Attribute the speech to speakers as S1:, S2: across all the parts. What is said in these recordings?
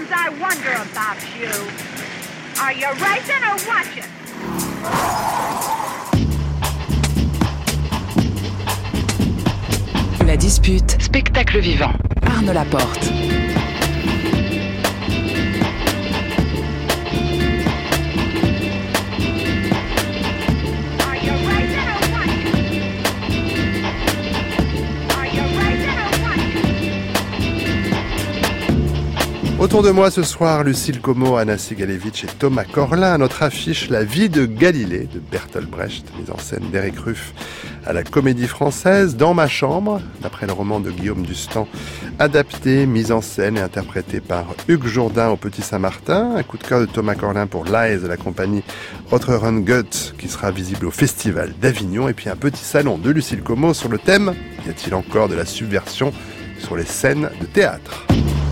S1: Sometimes I wonder about you. Are you racing or watching?
S2: La dispute, spectacle vivant. Arnaud Laporte.
S3: Autour de moi ce soir, Lucille Como, Anna Sigalevitch et Thomas Corlin. À notre affiche, La vie de Galilée de Bertolt Brecht, mise en scène d'Éric Ruff à la Comédie Française. Dans ma chambre, d'après le roman de Guillaume Dustan, adapté, mise en scène et interprété par Hugues Jourdain au Petit Saint-Martin. Un coup de cœur de Thomas Corlin pour Lies de la compagnie Otterun Goethe qui sera visible au Festival d'Avignon. Et puis un petit salon de Lucille Como sur le thème « Y a-t-il encore de la subversion sur les scènes de théâtre ?»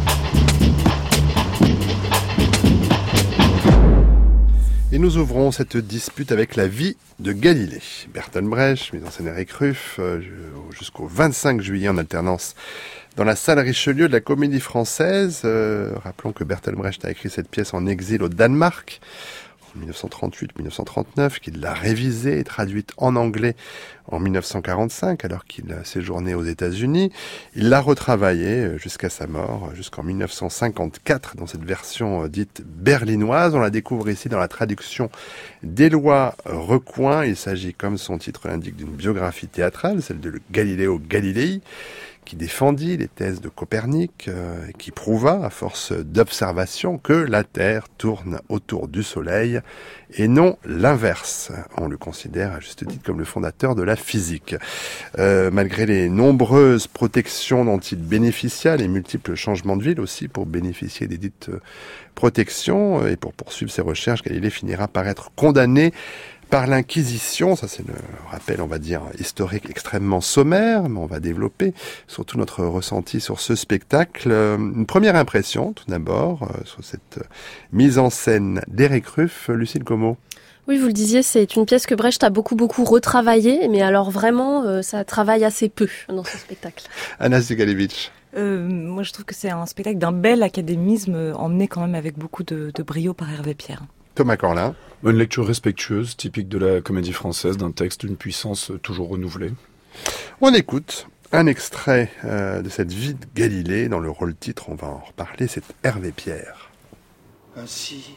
S3: Et nous ouvrons cette dispute avec La vie de Galilée. Bertolt Brecht, mise en scène Éric Ruff, jusqu'au 25 juillet en alternance dans la salle Richelieu de la Comédie Française. Rappelons que Bertolt Brecht a écrit cette pièce en exil au Danemark en 1938-1939, qu'il l'a révisée et traduite en anglais en 1945, alors qu'il séjournait aux États-Unis. Il l'a retravaillée jusqu'à sa mort, jusqu'en 1954, dans cette version dite berlinoise. On la découvre ici dans la traduction d'Éloi Recoing. Il s'agit, comme son titre l'indique, d'une biographie théâtrale, celle de Galileo Galilei, qui défendit les thèses de Copernic, et qui prouva, à force d'observation, que la Terre tourne autour du Soleil et non l'inverse. On le considère à juste titre comme le fondateur de la physique. Malgré les nombreuses protections dont il bénéficia, les multiples changements de ville aussi pour bénéficier des dites protections, et pour poursuivre ses recherches, Galilée finira par être condamné par l'Inquisition. Ça c'est le rappel, on va dire, historique extrêmement sommaire, mais on va développer surtout notre ressenti sur ce spectacle. Une première impression, tout d'abord, sur cette mise en scène d'Éric Ruff. Lucille Como.
S4: Oui, vous le disiez, c'est une pièce que Brecht a beaucoup retravaillée, mais alors vraiment, ça travaille assez peu dans ce spectacle.
S3: Anna Sigalevitch.
S5: Moi, je trouve que c'est un spectacle d'un bel académisme, emmené quand même avec beaucoup de brio par Hervé Pierre.
S3: Thomas Corlin.
S6: Une lecture respectueuse, typique de la Comédie Française, d'un texte d'une puissance toujours renouvelée.
S3: On écoute un extrait de cette vie de Galilée. Dans le rôle-titre, on va en reparler, c'est Hervé Pierre.
S7: Ainsi,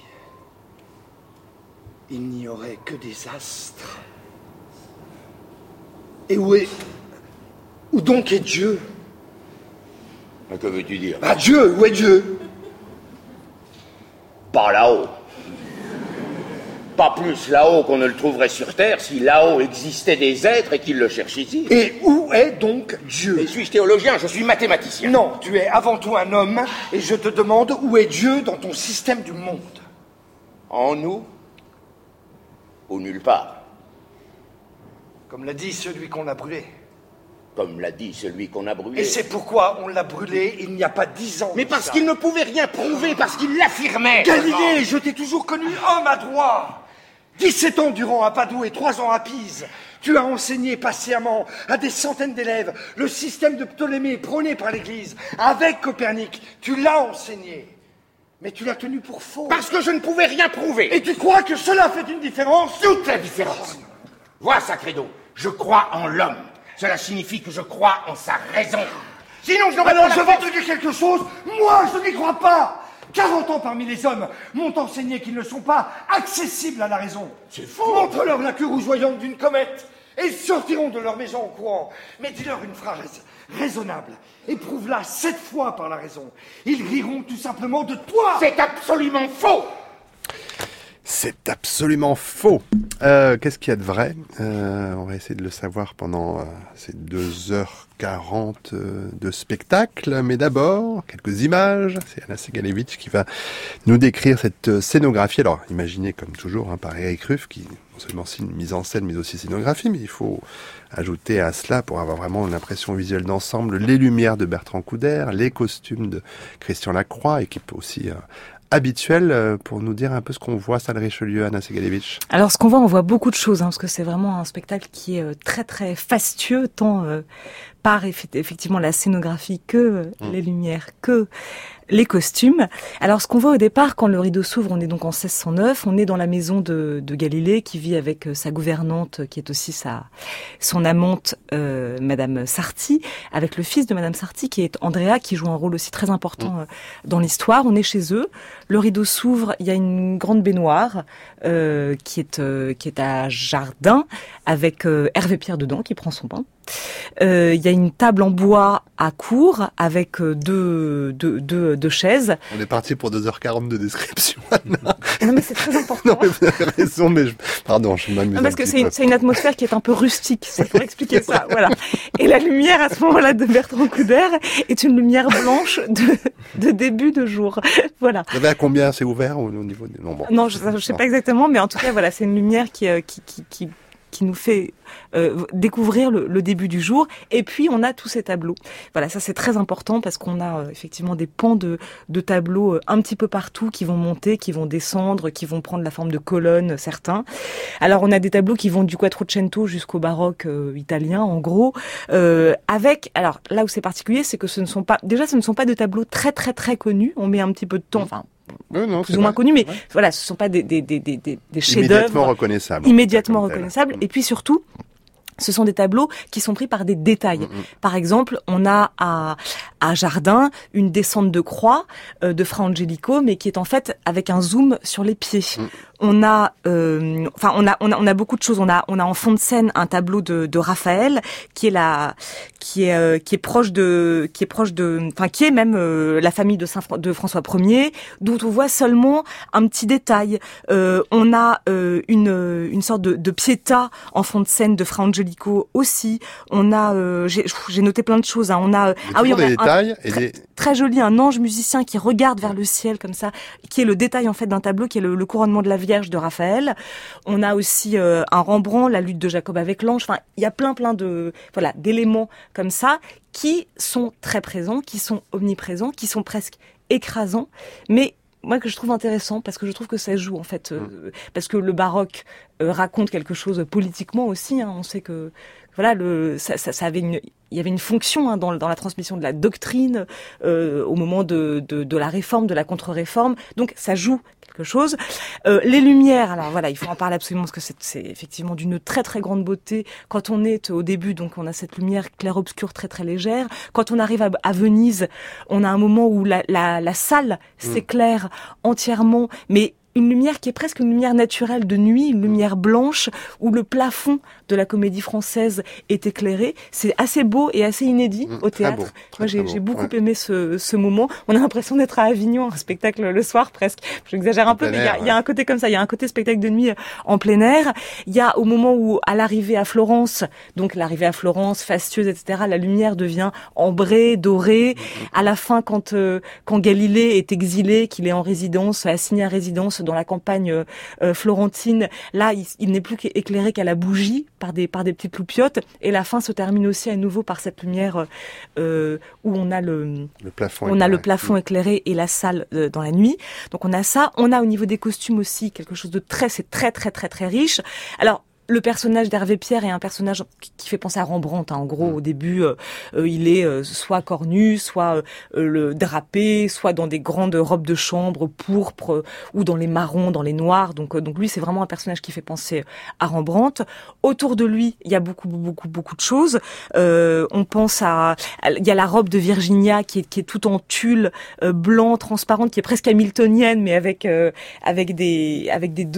S7: il n'y aurait que des astres. Et où donc est Dieu?
S8: Que veux-tu dire?
S7: Dieu, où est Dieu?
S8: Pas là-haut. Pas plus là-haut qu'on ne le trouverait sur Terre si là-haut existaient des êtres et qu'ils le cherchent ici.
S7: Et où est donc Dieu?
S8: Et suis-je théologien? Je suis mathématicien.
S7: Non, tu es avant tout un homme, et je te demande où est Dieu dans ton système du monde?
S8: En nous? Ou nulle part?
S7: Comme l'a dit celui qu'on a brûlé.
S8: Comme l'a dit celui qu'on a brûlé.
S7: Et c'est pourquoi on l'a brûlé il n'y a pas 10 ans.
S8: Mais parce qu'il ne pouvait rien prouver, parce qu'il l'affirmait.
S7: Galilée, je t'ai toujours connu homme adroit. 17 ans durant à Padoue et 3 ans à Pise. Tu as enseigné patiemment à des centaines d'élèves le système de Ptolémée prôné par l'Église. Avec Copernic, tu l'as enseigné. Mais tu l'as tenu pour faux.
S8: Parce que je ne pouvais rien prouver.
S7: Et tu crois que cela fait une différence?
S8: Toute la différence. Vois, Sacredo, je crois en l'homme. Cela signifie que je crois en sa raison. Sinon, je n'aurais pas...
S7: Alors, je vais te dire quelque chose. Moi, je n'y crois pas. 40 ans parmi les hommes m'ont enseigné qu'ils ne sont pas accessibles à la raison.
S8: C'est faux.
S7: Montre-leur la queue rougeoyante d'une comète et ils sortiront de leur maison en courant. Mais dis-leur une phrase raisonnable. Éprouve-la 7 fois par la raison. Ils riront tout simplement de toi.
S8: C'est absolument faux.
S3: C'est absolument faux. Qu'est-ce qu'il y a de vrai? On va essayer de le savoir pendant ces 2h40 de spectacle. Mais d'abord, quelques images. C'est Anna Sigalevitch qui va nous décrire cette scénographie. Alors, imaginez comme toujours par Éric Ruff, qui non seulement signe mise en scène, mais aussi scénographie. Mais il faut ajouter à cela, pour avoir vraiment une impression visuelle d'ensemble, les lumières de Bertrand Couder, les costumes de Christian Lacroix, équipe aussi... habituel pour nous dire un peu ce qu'on voit, salle Richelieu, Anna Sigalevitch.
S5: Alors ce qu'on voit, on voit beaucoup de choses, parce que c'est vraiment un spectacle qui est très très fastueux, tant par effectivement la scénographie que les lumières, que les costumes. Alors, ce qu'on voit au départ, quand le rideau s'ouvre, on est donc en 1609, on est dans la maison de Galilée, qui vit avec sa gouvernante, qui est aussi son amante, Madame Sarti, avec le fils de Madame Sarti, qui est Andrea, qui joue un rôle aussi très important dans l'histoire. On est chez eux, le rideau s'ouvre, il y a une grande baignoire qui est à Jardin, avec Hervé Pierre dedans, qui prend son bain. Il y a une table en bois à court avec deux chaises.
S3: On est parti pour 2h40 de description.
S5: Non mais c'est très important.
S3: Non mais vous avez raison, mais je m'amuse.
S5: Non, parce que c'est une atmosphère qui est un peu rustique, c'est pour expliquer ça. Voilà. Et la lumière à ce moment-là de Bertrand Couder est une lumière blanche de début de jour. Voilà.
S3: Vous savez à combien c'est ouvert au niveau des nombres?
S5: Non, je sais pas exactement, mais en tout cas voilà, c'est une lumière qui nous fait découvrir le début du jour. Et puis, on a tous ces tableaux. Voilà, ça c'est très important parce qu'on a effectivement des pans de tableaux un petit peu partout qui vont monter, qui vont descendre, qui vont prendre la forme de colonnes, certains. Alors, on a des tableaux qui vont du Quattrocento jusqu'au baroque italien, en gros, alors, là où c'est particulier, c'est que ce ne sont pas des tableaux très, très, très connus. On met un petit peu de temps, enfin,
S3: non,
S5: plus ou moins connus, mais voilà, ce sont pas des chefs-d'œuvre
S3: immédiatement
S5: reconnaissables. Et puis surtout, ce sont des tableaux qui sont pris par des détails. Par exemple, on a à Jardin une descente de croix de Fra Angelico, mais qui est en fait avec un zoom sur les pieds. On a beaucoup de choses. On a en fond de scène un tableau de Raphaël qui est même la famille de François Ier, dont on voit seulement un petit détail. On a une sorte de Pietà en fond de scène de Fra Angelico aussi. On a j'ai noté plein de choses. On a très joli, un ange musicien qui regarde vers le ciel comme ça, qui est le détail en fait d'un tableau qui est le couronnement de la Vierge de Raphaël. On a aussi un Rembrandt, la lutte de Jacob avec l'ange. Enfin, il y a plein d'éléments comme ça qui sont très présents, qui sont omniprésents, qui sont presque écrasants, mais moi que je trouve intéressant parce que je trouve que ça joue en fait parce que le baroque raconte quelque chose politiquement aussi. On sait que voilà ça avait il y avait une fonction dans la transmission de la doctrine au moment de la réforme, de la contre-réforme. Donc ça joue quelque chose. Les lumières, alors voilà, il faut en parler absolument parce que c'est effectivement d'une très très grande beauté. Quand on est au début, donc on a cette lumière clair-obscur très très légère. Quand on arrive à Venise, on a un moment où la salle s'éclaire entièrement, mais une lumière qui est presque une lumière naturelle de nuit, une lumière blanche, où le plafond de la Comédie Française est éclairé. C'est assez beau et assez inédit au théâtre. Moi, j'ai beaucoup aimé ce moment. On a l'impression d'être à Avignon, un spectacle le soir presque. J'exagère un peu, mais il y a un côté comme ça. Il y a un côté spectacle de nuit en plein air. Il y a au moment où, à l'arrivée à Florence, donc l'arrivée à Florence, fastueuse, etc., la lumière devient ambrée, dorée. À la fin, quand Galilée est exilé, qu'il est en résidence, assigné à résidence dans la campagne florentine, là, il n'est plus éclairé qu'à la bougie par des petites loupiottes, et la fin se termine aussi à nouveau par cette lumière où on a le plafond éclairé et la salle dans la nuit. Donc on a ça. On a au niveau des costumes aussi quelque chose de c'est très très très très riche. Alors le personnage d'Hervé Pierre est un personnage qui fait penser à Rembrandt. En gros, au début, il est soit cornu, soit le drapé, soit dans des grandes robes de chambre pourpres ou dans les marrons, dans les noirs. Donc lui, c'est vraiment un personnage qui fait penser à Rembrandt. Autour de lui, il y a beaucoup de choses. On pense il y a la robe de Virginia qui est tout en tulle blanc, transparente, qui est presque hamiltonienne, mais avec des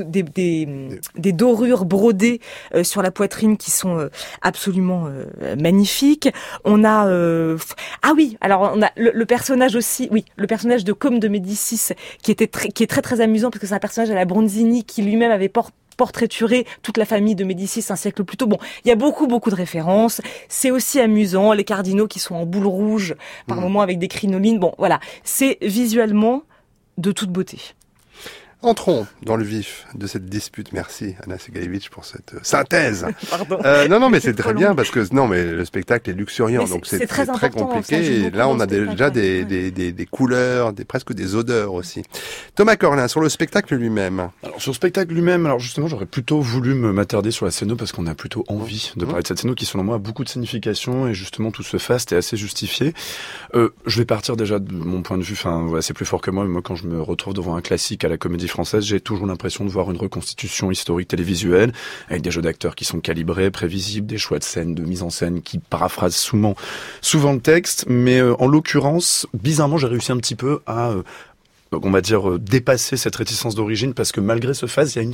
S5: dorures brodées sur la poitrine qui sont absolument magnifiques. On a alors on a le personnage aussi, le personnage de Côme de Médicis qui est très très amusant parce que c'est un personnage à la Bronzini qui lui-même avait portraituré toute la famille de Médicis un siècle plus tôt. Bon, il y a beaucoup de références. C'est aussi amusant, les cardinaux qui sont en boule rouge par moments avec des crinolines. Bon, voilà, c'est visuellement de toute beauté.
S3: Entrons dans le vif de cette dispute. Merci Anna Segalevitch pour cette synthèse.
S5: Pardon.
S3: Non, mais c'est très bien parce que mais le spectacle est luxuriant,
S5: Mais
S3: donc c'est
S5: très
S3: très compliqué. Et là, on a déjà des couleurs, presque des odeurs aussi. Thomas Corlin, sur le spectacle lui-même.
S6: Alors sur le spectacle lui-même, alors justement, j'aurais plutôt voulu m'attarder sur la scéno parce qu'on a plutôt envie de parler de cette scéno qui, selon moi, a beaucoup de signification et justement tout ce faste est assez justifié. Je vais partir déjà de mon point de vue. C'est plus fort que moi. Moi, quand je me retrouve devant un classique à la Comédie Française, j'ai toujours l'impression de voir une reconstitution historique télévisuelle avec des jeux d'acteurs qui sont calibrés, prévisibles, des choix de scène, de mise en scène qui paraphrasent souvent le texte. Mais en l'occurrence, bizarrement, j'ai réussi un petit peu à on va dire dépasser cette réticence d'origine parce que malgré ce faste, il y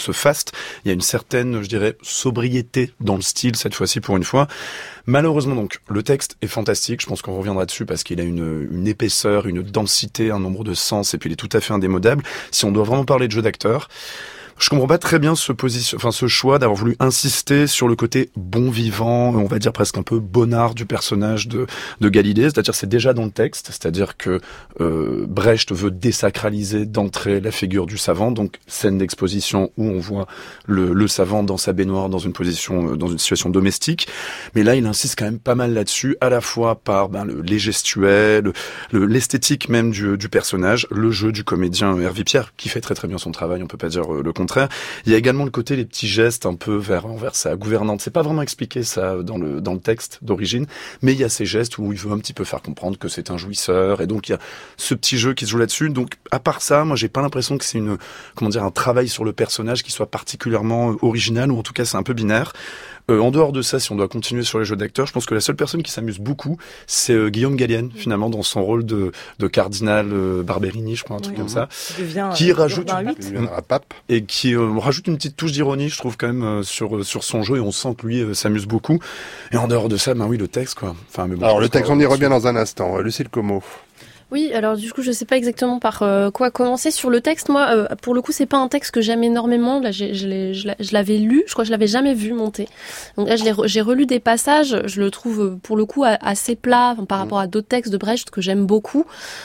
S6: a une certaine, je dirais, sobriété dans le style cette fois-ci pour une fois. Malheureusement donc, le texte est fantastique, je pense qu'on reviendra dessus parce qu'il a une épaisseur, une densité, un nombre de sens et puis il est tout à fait indémodable. Si on doit vraiment parler de jeu d'acteur, je comprends pas très bien ce choix d'avoir voulu insister sur le côté bon vivant, on va dire presque un peu bonnard du personnage de Galilée. C'est-à-dire c'est déjà dans le texte, c'est-à-dire que Brecht veut désacraliser d'entrée la figure du savant, donc scène d'exposition où on voit le savant dans sa baignoire dans une situation domestique. Mais là, il insiste quand même pas mal là-dessus, à la fois par les gestuels, l'esthétique même du personnage, le jeu du comédien Hervé Pierre qui fait très très bien son travail, on peut pas dire le contraire. Il y a également le côté les petits gestes un peu envers sa gouvernante. C'est pas vraiment expliqué ça dans le texte d'origine, mais il y a ces gestes où il veut un petit peu faire comprendre que c'est un jouisseur et donc il y a ce petit jeu qui se joue là-dessus. Donc à part ça, moi j'ai pas l'impression que c'est un travail sur le personnage qui soit particulièrement original ou en tout cas c'est un peu binaire. En dehors de ça, si on doit continuer sur les jeux d'acteurs, je pense que la seule personne qui s'amuse beaucoup, c'est Guillaume Gallienne, finalement, dans son rôle de cardinal Barberini, je crois, un truc comme ça, qui rajoute et qui rajoute une petite touche d'ironie, je trouve, quand même, sur son jeu, et on sent que lui s'amuse beaucoup. Et en dehors de ça, oui, le texte, quoi.
S3: Alors, le texte, on y revient dans un instant. Lucille Como.
S4: Oui, alors du coup, je sais pas exactement par quoi commencer sur le texte. Moi, pour le coup, c'est pas un texte que j'aime énormément. Là, je l'avais lu, je crois que je l'avais jamais vu monter. Donc là, j'ai relu des passages. Je le trouve pour le coup assez plat par rapport à d'autres textes de Brecht que j'aime beaucoup.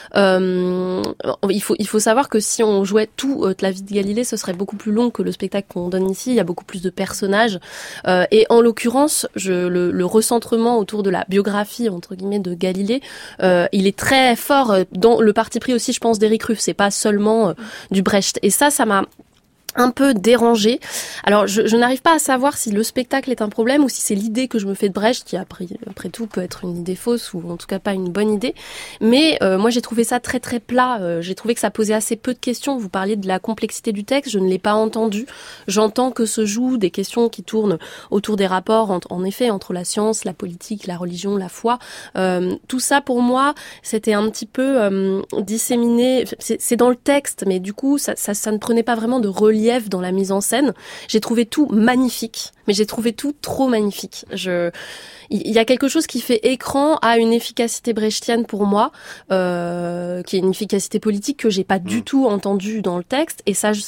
S4: Il faut savoir que si on jouait toute la vie de Galilée, ce serait beaucoup plus long que le spectacle qu'on donne ici. Il y a beaucoup plus de personnages. Et en l'occurrence, le recentrement autour de la biographie entre guillemets de Galilée, il est très fort. Dans le parti pris aussi, je pense, d'Éric Ruff, c'est pas seulement du Brecht. Et ça m'a un peu dérangée. Alors, je n'arrive pas à savoir si le spectacle est un problème ou si c'est l'idée que je me fais de Brecht, qui après tout peut être une idée fausse ou en tout cas pas une bonne idée. Mais moi, j'ai trouvé ça très très plat. J'ai trouvé que ça posait assez peu de questions. Vous parliez de la complexité du texte, je ne l'ai pas entendu. J'entends que se jouent des questions qui tournent autour des rapports, en effet, entre la science, la politique, la religion, la foi. Tout ça, pour moi, c'était un petit peu disséminé. C'est dans le texte, mais du coup, ça ne prenait pas vraiment de relief dans la mise en scène. J'ai trouvé tout magnifique, mais j'ai trouvé tout trop magnifique. Il y a quelque chose qui fait écran à une efficacité brechtienne pour moi, qui est une efficacité politique que j'ai pas du tout entendue dans le texte. Et ça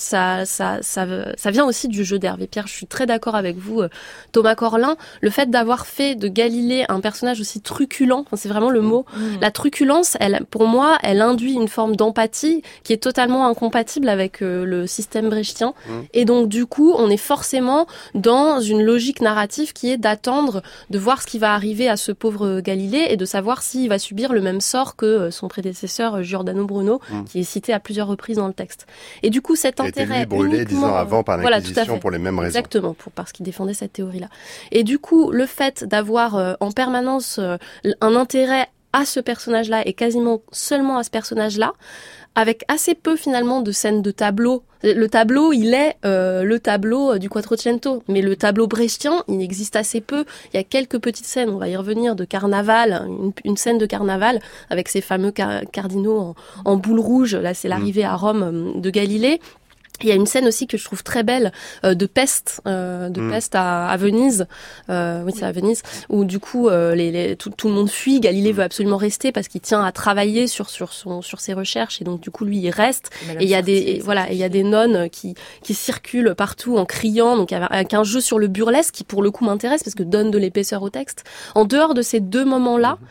S4: vient aussi du jeu d'Hervé Pierre. Je suis très d'accord avec vous, Thomas Corlin. Le fait d'avoir fait de Galilée un personnage aussi truculent, c'est vraiment le mot. La truculence, pour moi, elle induit une forme d'empathie qui est totalement incompatible avec le système brechtien. Et donc, du coup, on est forcément dans une logique narrative qui est d'attendre, de voir ce qui va arriver à ce pauvre Galilée et de savoir s'il va subir le même sort que son prédécesseur Giordano Bruno, qui est cité à plusieurs reprises dans le texte. Et du coup, cet intérêt...
S3: Il a été lui brûlé 10 ans avant par l'Inquisition pour les mêmes raisons.
S4: Exactement, parce qu'il défendait cette théorie-là. Et du coup, le fait d'avoir en permanence un intérêt à ce personnage-là et quasiment seulement à ce personnage-là, avec assez peu finalement de scènes de tableau. Le tableau, il est le tableau du Quattrocento, mais le tableau brechtien, il existe assez peu. Il y a quelques petites scènes, on va y revenir, de carnaval, une scène de carnaval avec ces fameux cardinaux en boule rouge. Là, c'est l'arrivée à Rome de Galilée. Il y a une scène aussi que je trouve très belle de peste, peste à Venise. Oui, c'est à Venise, où du coup tout le monde fuit. Galilée veut absolument rester parce qu'il tient à travailler sur ses recherches et donc du coup lui il reste. Et il y a des nonnes qui circulent partout en criant, donc avec un jeu sur le burlesque qui pour le coup m'intéresse parce que donne de l'épaisseur au texte. En dehors de ces deux moments-là,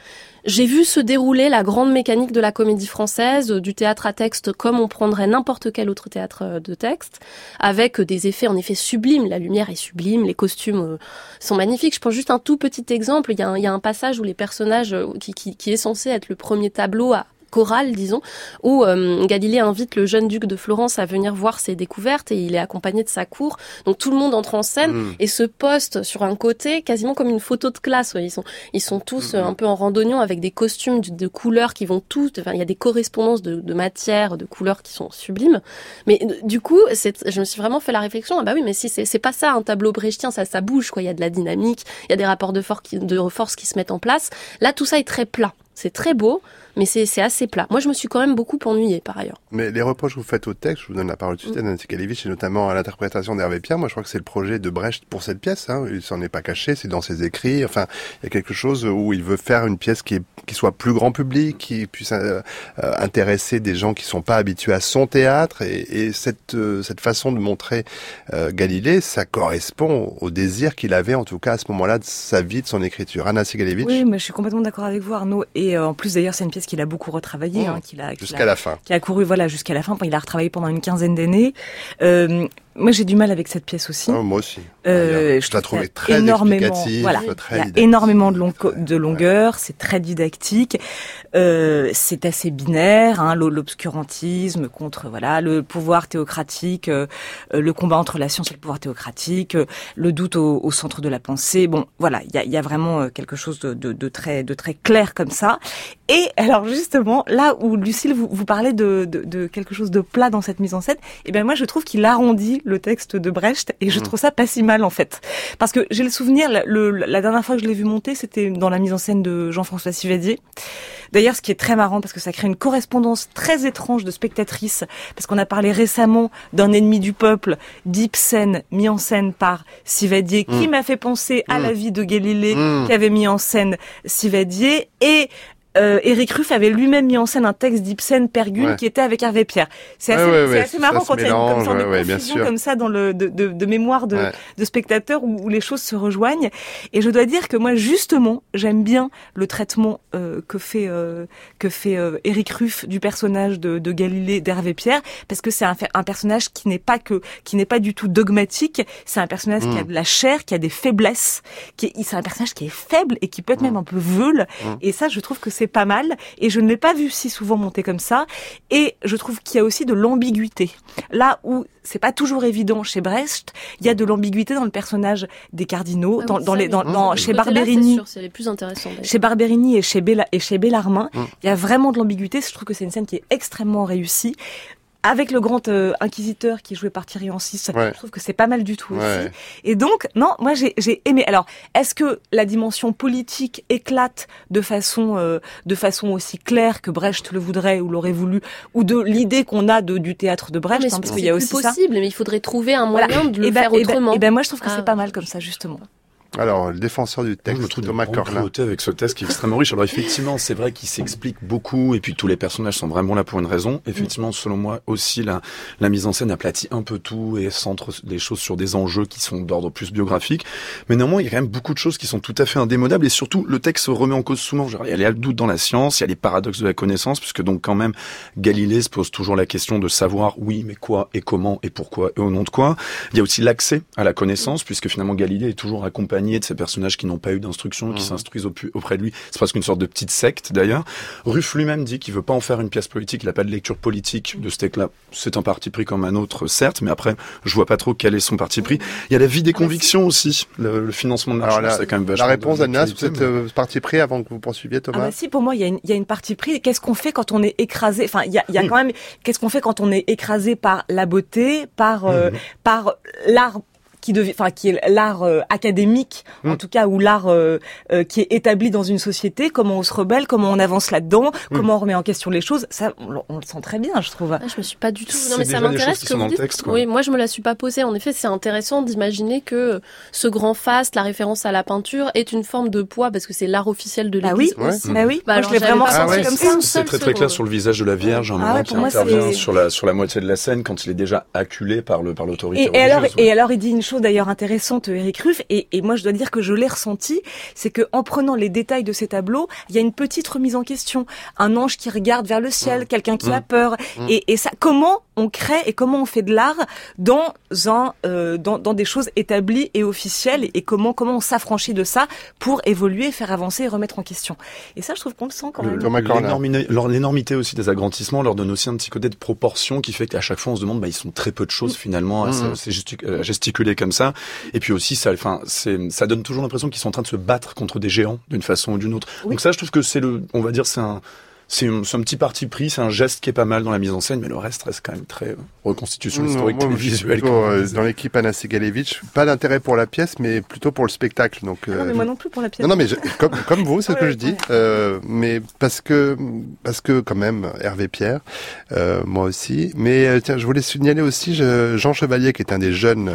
S4: j'ai vu se dérouler la grande mécanique de la comédie française, du théâtre à texte comme on prendrait n'importe quel autre théâtre de texte, avec des effets en effet sublimes. La lumière est sublime, les costumes sont magnifiques. Je prends juste un tout petit exemple. Il y a un passage où les personnages, qui est censé être le premier tableau chorale, disons, où Galilée invite le jeune duc de Florence à venir voir ses découvertes et il est accompagné de sa cour. Donc tout le monde entre en scène et se poste sur un côté quasiment comme une photo de classe. Ouais. Ils sont tous un peu en randonnion avec des costumes de couleurs qui vont tous. Enfin, il y a des correspondances de matières, de couleurs qui sont sublimes. Mais du coup, je me suis vraiment fait la réflexion. Ah bah oui, mais si c'est pas ça un tableau brechtien, ça bouge quoi. Il y a de la dynamique, il y a des rapports de force qui se mettent en place. Là, tout ça est très plat. C'est très beau, mais c'est assez plat. Moi, je me suis quand même beaucoup ennuyée, par ailleurs.
S3: Mais les reproches que vous faites au texte, je vous donne la parole tout de suite, Nancy Galevich, et notamment à l'interprétation d'Hervé Pierre, moi, je crois que c'est le projet de Brecht pour cette pièce. Hein. Il s'en est pas caché, c'est dans ses écrits. Enfin, il y a quelque chose où il veut faire une pièce qui soit plus grand public, qui puisse intéresser des gens qui sont pas habitués à son théâtre. Et cette façon de montrer Galilée, ça correspond au désir qu'il avait, en tout cas, à ce moment-là, de sa vie, de son écriture. Nancy Galevich.
S5: Oui, mais je suis complètement d'accord avec vous, Arnaud. Et en plus, d'ailleurs, c'est une pièce qu'il a beaucoup retravaillée,
S3: jusqu'à la fin.
S5: Qui a couru, jusqu'à la fin. Il a retravaillé pendant une quinzaine d'années. Moi, j'ai du mal avec cette pièce aussi.
S3: Moi aussi. Je la trouvais très explicative.
S5: Voilà. Il y a énormément de longueur. C'est très didactique. C'est assez binaire, l'obscurantisme contre le pouvoir théocratique, le combat entre la science et le pouvoir théocratique, le doute au centre de la pensée. Bon, voilà, il y a vraiment quelque chose de très clair comme ça. Et alors justement, là où Lucille vous parlait de quelque chose de plat dans cette mise en scène, eh ben moi je trouve qu'il arrondit le texte de Brecht et je trouve ça pas si mal en fait. Parce que j'ai le souvenir, la dernière fois que je l'ai vu monter, c'était dans la mise en scène de Jean-François Sivadier. D'ailleurs, ce qui est très marrant, parce que ça crée une correspondance très étrange de spectatrices, parce qu'on a parlé récemment d'un ennemi du peuple d'Ibsen, mis en scène par Sivadier, qui m'a fait penser à la vie de Galilée, qui avait mis en scène Sivadier, et Éric Ruff avait lui-même mis en scène un texte d'Ibsen, Pergune, qui était avec Hervé Pierre. C'est assez marrant quand il y a une sorte de confusion comme ça dans de mémoire de spectateurs où les choses se rejoignent. Et je dois dire que moi, justement, j'aime bien le traitement que fait Éric Ruff du personnage de Galilée d'Hervé Pierre, parce que c'est un personnage qui n'est pas du tout dogmatique. C'est un personnage qui a de la chair, qui a des faiblesses. C'est un personnage qui est faible et qui peut être même un peu veule. Et ça, je trouve que c'est pas mal, et je ne l'ai pas vu si souvent monter comme ça, et je trouve qu'il y a aussi de l'ambiguïté. Là où c'est pas toujours évident chez Brecht, il y a de l'ambiguïté dans le personnage des cardinaux, chez Barberini.
S4: C'est les plus intéressants.
S5: Chez Barberini et chez Bellarmin, il y a vraiment de l'ambiguïté. Je trouve que c'est une scène qui est extrêmement réussie. Avec le grand inquisiteur qui est joué par Thierry Ancis, je trouve que c'est pas mal du tout aussi. Et donc, non, moi j'ai aimé. Alors, est-ce que la dimension politique éclate de façon aussi claire que Brecht le voudrait ou l'aurait voulu, ou de l'idée qu'on a du théâtre de Brecht,
S4: parce qu'il y a aussi ça. C'est possible, mais il faudrait trouver un moyen de le faire autrement.
S5: Et ben moi je trouve que c'est pas mal comme ça justement.
S3: Alors, le défenseur du texte,
S6: je me trouve
S3: Thomas Corlin.
S6: Avec ce texte qui est extrêmement riche. Alors effectivement, c'est vrai qu'il s'explique beaucoup, et puis tous les personnages sont vraiment là pour une raison. Effectivement, selon moi aussi, la mise en scène aplatit un peu tout et centre les choses sur des enjeux qui sont d'ordre plus biographique. Mais néanmoins, il y a quand même beaucoup de choses qui sont tout à fait indémodables, et surtout, le texte se remet en cause souvent. Genre, il y a le doute dans la science, il y a les paradoxes de la connaissance, puisque donc quand même, Galilée se pose toujours la question de savoir, oui, mais quoi, et comment, et pourquoi, et au nom de quoi. Il y a aussi l'accès à la connaissance, puisque finalement, Galilée est toujours accompagné de ces personnages qui n'ont pas eu d'instruction, qui s'instruisent auprès de lui. C'est presque une sorte de petite secte, d'ailleurs. Ruff lui-même dit qu'il veut pas en faire une pièce politique, il n'a pas de lecture politique de ce texte-là. C'est un parti pris comme un autre, certes, mais après, je vois pas trop quel est son parti pris. Il y a la vie des convictions aussi, le financement de la recherche, c'est quand même vachement...
S3: La réponse d'Anna, vous êtes parti pris avant que vous poursuiviez, Thomas?
S5: Si, pour moi, il y a une partie pris. Qu'est-ce qu'on fait quand on est écrasé? Enfin, il y a quand même, qu'est-ce qu'on fait quand on est écrasé par la beauté, par l'art, qui est l'art académique, en tout cas, ou l'art qui est établi dans une société, comment on se rebelle, comment on avance là-dedans, comment on remet en question les choses, ça, on le sent très bien, je trouve.
S4: Je me suis pas du tout... Non, mais ça m'intéresse que vous dites. Oui, moi, je me la suis pas posée. En effet, c'est intéressant d'imaginer que ce grand faste, la référence à la peinture, est une forme de poids, parce que c'est l'art officiel de l'Église aussi.
S5: Moi, je l'ai vraiment senti comme ça.
S6: C'est très clair sur le visage de la Vierge, un moment qui intervient sur la moitié de la scène, quand il est déjà acculé par l'autorité religieuse.
S5: Et alors, il dit une chose d'ailleurs intéressante, Éric Ruff, et moi je dois dire que je l'ai ressenti, c'est que en prenant les détails de ces tableaux, il y a une petite remise en question. Un ange qui regarde vers le ciel, quelqu'un qui a peur, et ça, comment on crée et comment on fait de l'art dans des choses établies et officielles, et comment on s'affranchit de ça pour évoluer, faire avancer et remettre en question. Et ça, je trouve qu'on le sent quand même.
S6: L'énormité aussi des agrandissements leur donne aussi un petit côté de proportion qui fait qu'à chaque fois on se demande, ils sont très peu de choses finalement à gesticuler comme ça. Et puis aussi, ça donne toujours l'impression qu'ils sont en train de se battre contre des géants d'une façon ou d'une autre. Oui. Donc ça, je trouve que c'est un petit parti pris, c'est un geste qui est pas mal dans la mise en scène, mais le reste quand même très reconstitution historique, très visuelle.
S3: Dans l'équipe Anna Segalevitch, pas d'intérêt pour la pièce, mais plutôt pour le spectacle. Donc,
S5: mais moi non plus pour la pièce.
S3: Non, mais comme vous, c'est ce que je dis. Mais parce que quand même, Hervé Pierre, moi aussi. Mais tiens, je voulais signaler aussi Jean Chevalier, qui est un des jeunes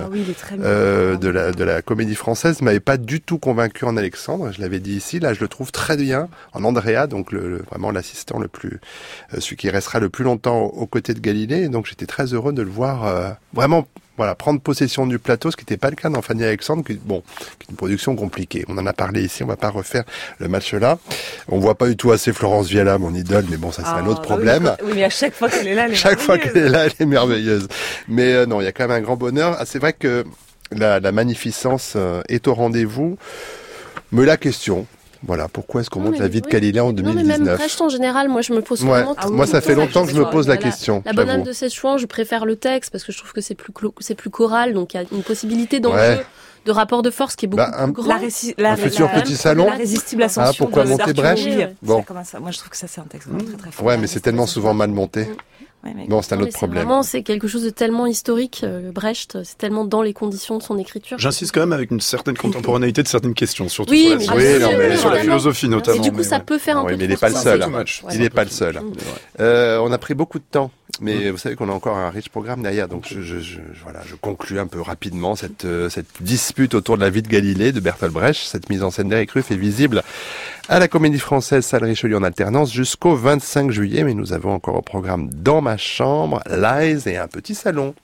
S3: de la Comédie Française, m'avait pas du tout convaincu en Alexandre. Je l'avais dit ici. Là, je le trouve très bien en Andrea, donc vraiment l'assistant le plus, celui qui restera le plus longtemps aux côtés de Galilée. Et donc j'étais très heureux de le voir vraiment prendre possession du plateau, ce qui n'était pas le cas dans Fanny Alexandre, qui est une production compliquée. On en a parlé ici, on va pas refaire le match là. On voit pas du tout assez Florence Viella, mon idole, mais bon, ça c'est un autre problème.
S5: Oui, mais à chaque fois qu'elle est là,
S3: elle est merveilleuse. Mais non, il y a quand même un grand bonheur. C'est vrai que la magnificence est au rendez-vous. Mais la question, pourquoi est-ce qu'on monte la vie de Galilée en 2019
S4: mais même Brecht en général, moi je me pose vraiment...
S3: moi ça fait longtemps que je me pose la question.
S4: La bonne âme de Szechuan, je préfère le texte parce que je trouve que c'est plus choral, donc il y a une possibilité d'enjeu, de rapport de force qui est beaucoup plus grand.
S3: Un futur petit salon.
S5: La résistible ascension.
S3: Pourquoi monter Brecht?
S5: Moi je trouve que ça c'est un texte très très fort.
S3: Ouais, mais c'est tellement souvent mal monté. C'est un autre problème.
S4: C'est quelque chose de tellement historique, Brecht, c'est tellement dans les conditions de son écriture.
S6: J'insiste quand même avec une certaine contemporanéité de certaines questions, surtout
S3: sur
S6: la philosophie notamment.
S4: Et du coup, ça peut faire un peu
S3: mais il n'est pas le seul. Il n'est pas le seul. On a pris beaucoup de temps, mais vous savez qu'on a encore un riche programme derrière, donc je conclue un peu rapidement cette dispute autour de la vie de Galilée de Bertolt Brecht. Cette mise en scène d'Éric Ruff est visible à la Comédie Française Salle Richelieu en alternance jusqu'au 25 juillet, mais nous avons encore au programme Dans ma chambre, Lies et un petit salon.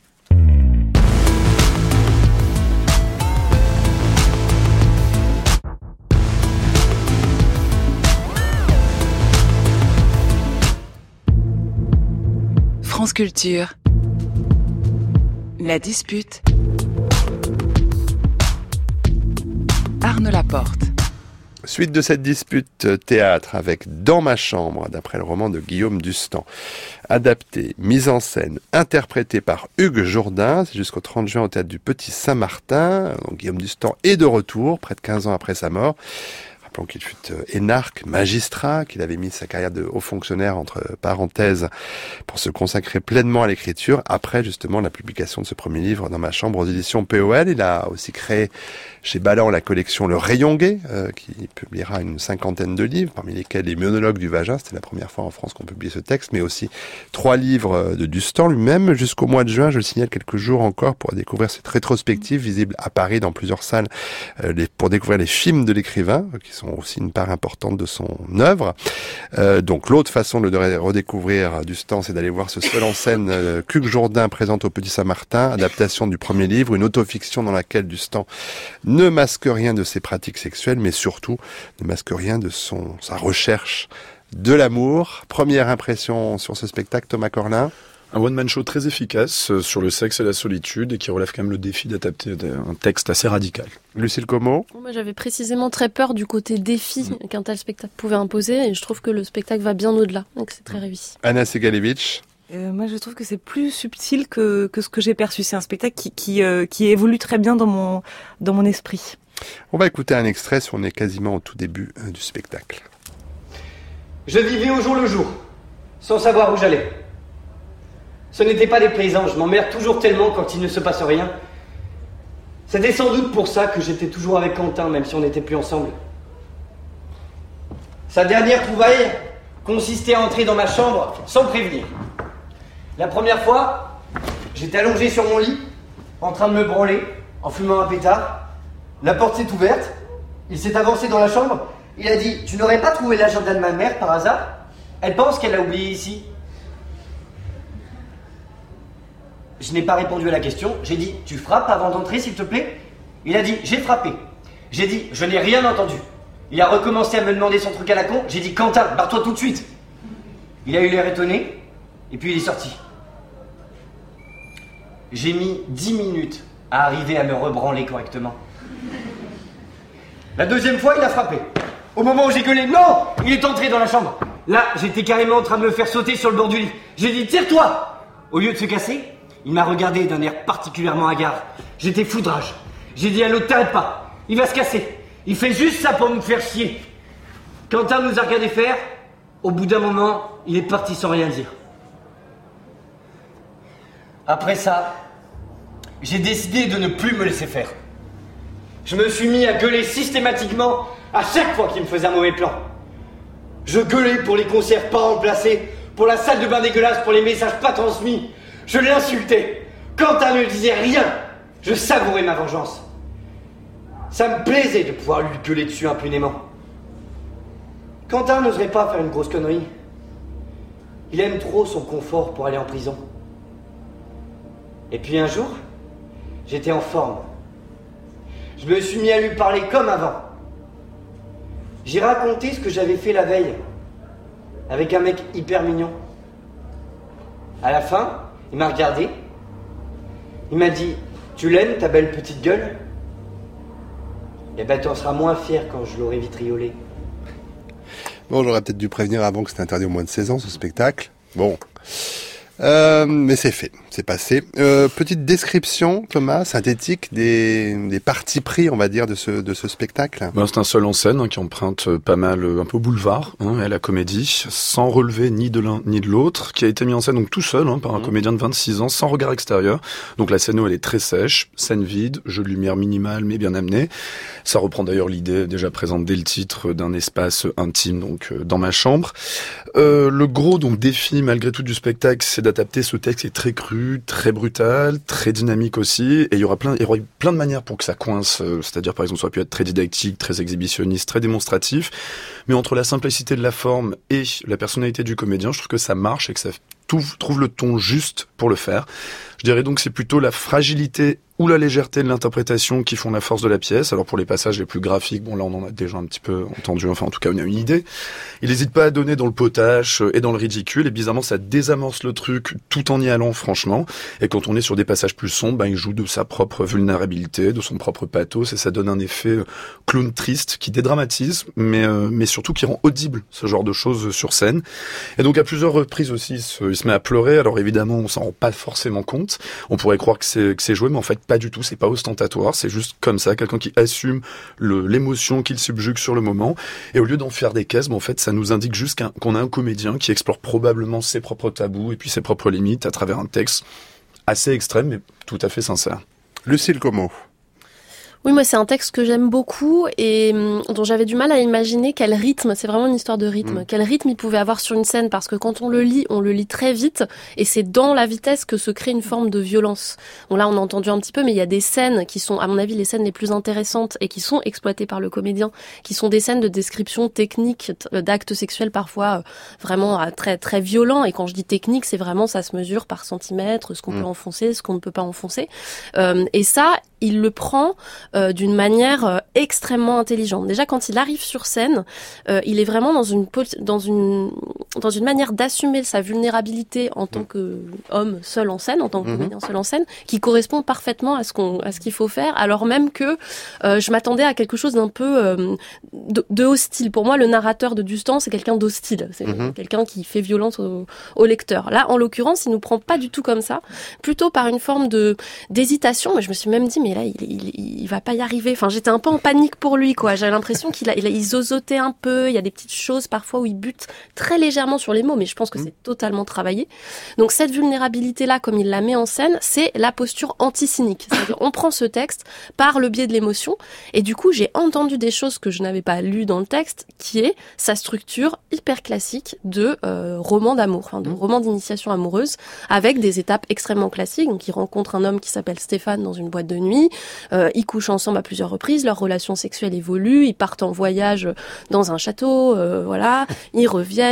S2: France Culture. La dispute. Arnaud Laporte.
S3: Suite de cette dispute théâtre avec Dans ma chambre, d'après le roman de Guillaume Dustan. Adapté, mise en scène, interprété par Hugues Jourdain. C'est jusqu'au 30 juin au théâtre du Petit Saint-Martin. Donc, Guillaume Dustan est de retour, près de 15 ans après sa mort. Rappelons qu'il fut énarque, magistrat, qu'il avait mis sa carrière de haut fonctionnaire entre parenthèses pour se consacrer pleinement à l'écriture après justement la publication de ce premier livre Dans ma chambre aux éditions POL. Il a aussi créé chez Balland la collection Le Rayon Gay, qui publiera une 50aine de livres, parmi lesquels Les monologues du vagin. C'était la première fois en France qu'on publiait ce texte, mais aussi 3 livres de Dustan lui-même. Jusqu'au mois de juin, je le signale, quelques jours encore pour découvrir cette rétrospective visible à Paris dans plusieurs salles, pour découvrir les films de l'écrivain, qui sont aussi une part importante de son œuvre. Donc l'autre façon de redécouvrir Dustan, c'est d'aller voir ce seul en scène qu'Hugues Jourdain présente au Petit Saint-Martin, adaptation du premier livre, une autofiction dans laquelle Dustan ne masque rien de ses pratiques sexuelles, mais surtout ne masque rien de sa recherche de l'amour. Première impression sur ce spectacle, Thomas Corlin?
S6: Un one-man show très efficace sur le sexe et la solitude et qui relève quand même le défi d'adapter un texte assez radical.
S3: Lucille Como?
S4: Moi, j'avais précisément très peur du côté défi qu'un tel spectacle pouvait imposer et je trouve que le spectacle va bien au-delà, donc c'est très réussi.
S3: Anna Segalevitch?
S5: Moi, je trouve que c'est plus subtil que ce que j'ai perçu. C'est un spectacle qui évolue très bien dans mon esprit.
S3: On va écouter un extrait, on est quasiment au tout début du spectacle.
S9: Je vivais au jour le jour, sans savoir où j'allais. Ce n'était pas des plaisants, je m'emmerde toujours tellement quand il ne se passe rien. C'était sans doute pour ça que j'étais toujours avec Quentin, même si on n'était plus ensemble. Sa dernière trouvaille consistait à entrer dans ma chambre sans prévenir. La première fois, j'étais allongé sur mon lit, en train de me branler, en fumant un pétard. La porte s'est ouverte, il s'est avancé dans la chambre, il a dit « Tu n'aurais pas trouvé l'agenda de ma mère par hasard ? Elle pense qu'elle l'a oublié ici. » Je n'ai pas répondu à la question. J'ai dit, tu frappes avant d'entrer, s'il te plaît? Il a dit, j'ai frappé. J'ai dit, je n'ai rien entendu. Il a recommencé à me demander son truc à la con. J'ai dit, Quentin, barre-toi tout de suite. Il a eu l'air étonné, et puis il est sorti. J'ai mis 10 minutes à arriver à me rebranler correctement. La deuxième fois, il a frappé. Au moment où j'ai gueulé, non, il est entré dans la chambre. Là, j'étais carrément en train de me faire sauter sur le bord du lit. J'ai dit, tire-toi! Au lieu de se casser, il m'a regardé d'un air particulièrement hagard. J'étais foudrage. J'ai dit à l'autre, t'arrêtes pas. Il va se casser. Il fait juste ça pour me faire chier. Quentin nous a regardé faire. Au bout d'un moment, il est parti sans rien dire. Après ça, j'ai décidé de ne plus me laisser faire. Je me suis mis à gueuler systématiquement à chaque fois qu'il me faisait un mauvais plan. Je gueulais pour les concerts pas remplacés, pour la salle de bain dégueulasse, pour les messages pas transmis. Je l'insultais. Quentin ne disait rien. Je savourais ma vengeance. Ça me plaisait de pouvoir lui gueuler dessus impunément. Quentin n'oserait pas faire une grosse connerie. Il aime trop son confort pour aller en prison. Et puis un jour, j'étais en forme. Je me suis mis à lui parler comme avant. J'ai raconté ce que j'avais fait la veille, avec un mec hyper mignon. À la fin, il m'a regardé. Il m'a dit, tu l'aimes, ta belle petite gueule? Eh ben, t'en seras moins fier quand je l'aurai vitriolé.
S3: Bon, j'aurais peut-être dû prévenir avant que c'était interdit au moins de 16 ans, ce spectacle. Bon. Mais c'est fait, c'est passé. Petite description, Thomas, synthétique des partis pris, on va dire, de ce spectacle.
S6: C'est un seul en scène qui emprunte pas mal, un peu au boulevard, à la comédie, sans relever ni de l'un ni de l'autre, qui a été mis en scène donc tout seul par un comédien de 26 ans, sans regard extérieur. Donc la scène elle est très sèche, scène vide, jeu de lumière minimal mais bien amené. Ça reprend d'ailleurs l'idée déjà présente dès le titre d'un espace intime, donc dans ma chambre. Le gros donc défi malgré tout du spectacle, c'est d'adapter ce texte qui est très cru, très brutal, très dynamique aussi, et il y aura plein de manières pour que ça coince, c'est-à-dire par exemple ça aurait pu être très didactique, très exhibitionniste, très démonstratif, mais entre la simplicité de la forme et la personnalité du comédien, je trouve que ça marche et que ça trouve le ton juste pour le faire. Je dirais donc que c'est plutôt la fragilité ou la légèreté de l'interprétation qui font la force de la pièce. Alors pour les passages les plus graphiques, bon là on en a déjà un petit peu entendu, enfin en tout cas on a une idée. Il n'hésite pas à donner dans le potache et dans le ridicule, et bizarrement ça désamorce le truc tout en y allant franchement. Et quand on est sur des passages plus sombres, il joue de sa propre vulnérabilité, de son propre pathos, et ça donne un effet clown triste qui dédramatise, mais surtout qui rend audible ce genre de choses sur scène. Et donc à plusieurs reprises aussi, il se met à pleurer. Alors évidemment on s'en rend pas forcément compte. On pourrait croire que c'est joué, mais en fait pas du tout, c'est pas ostentatoire, c'est juste comme ça, quelqu'un qui assume l'émotion qu'il subjugue sur le moment, et au lieu d'en faire des caisses, en fait ça nous indique juste qu'on a un comédien qui explore probablement ses propres tabous et puis ses propres limites à travers un texte assez extrême mais tout à fait sincère.
S3: Lucille Como.
S4: Oui, moi c'est un texte que j'aime beaucoup et dont j'avais du mal à imaginer quel rythme, c'est vraiment une histoire de rythme, quel rythme il pouvait avoir sur une scène, parce que quand on le lit très vite, et c'est dans la vitesse que se crée une forme de violence. Bon là on a entendu un petit peu, mais il y a des scènes qui sont à mon avis les scènes les plus intéressantes et qui sont exploitées par le comédien, qui sont des scènes de description technique d'actes sexuels parfois vraiment très très violents, et quand je dis technique c'est vraiment ça se mesure par centimètre, ce qu'on peut enfoncer, ce qu'on ne peut pas enfoncer, et ça il le prend d'une manière extrêmement intelligente. Déjà, quand il arrive sur scène, il est vraiment dans une manière d'assumer sa vulnérabilité en tant qu'homme seul en scène, en tant que comédien seul en scène, qui correspond parfaitement à ce qu'il faut faire, alors même que je m'attendais à quelque chose d'un peu de hostile. Pour moi, le narrateur de Dustan, c'est quelqu'un d'hostile. C'est quelqu'un qui fait violence au lecteur. Là, en l'occurrence, il nous prend pas du tout comme ça, plutôt par une forme d'hésitation. Mais je me suis même dit, mais là, il va pas y arriver. Enfin, j'étais un peu en panique pour lui, quoi. J'avais l'impression il zozotait un peu. Il y a des petites choses parfois où il bute très légèrement sur les mots, mais je pense que c'est totalement travaillé. Donc cette vulnérabilité-là, comme il la met en scène, c'est la posture anti-cynique. C'est-à-dire, on prend ce texte par le biais de l'émotion, et du coup, j'ai entendu des choses que je n'avais pas lues dans le texte, qui est sa structure hyper classique de roman d'amour, enfin de roman d'initiation amoureuse, avec des étapes extrêmement classiques. Donc, il rencontre un homme qui s'appelle Stéphane dans une boîte de nuit. Ils couchent ensemble à plusieurs reprises, leur relation sexuelle évolue, ils partent en voyage dans un château, voilà, ils reviennent, ça va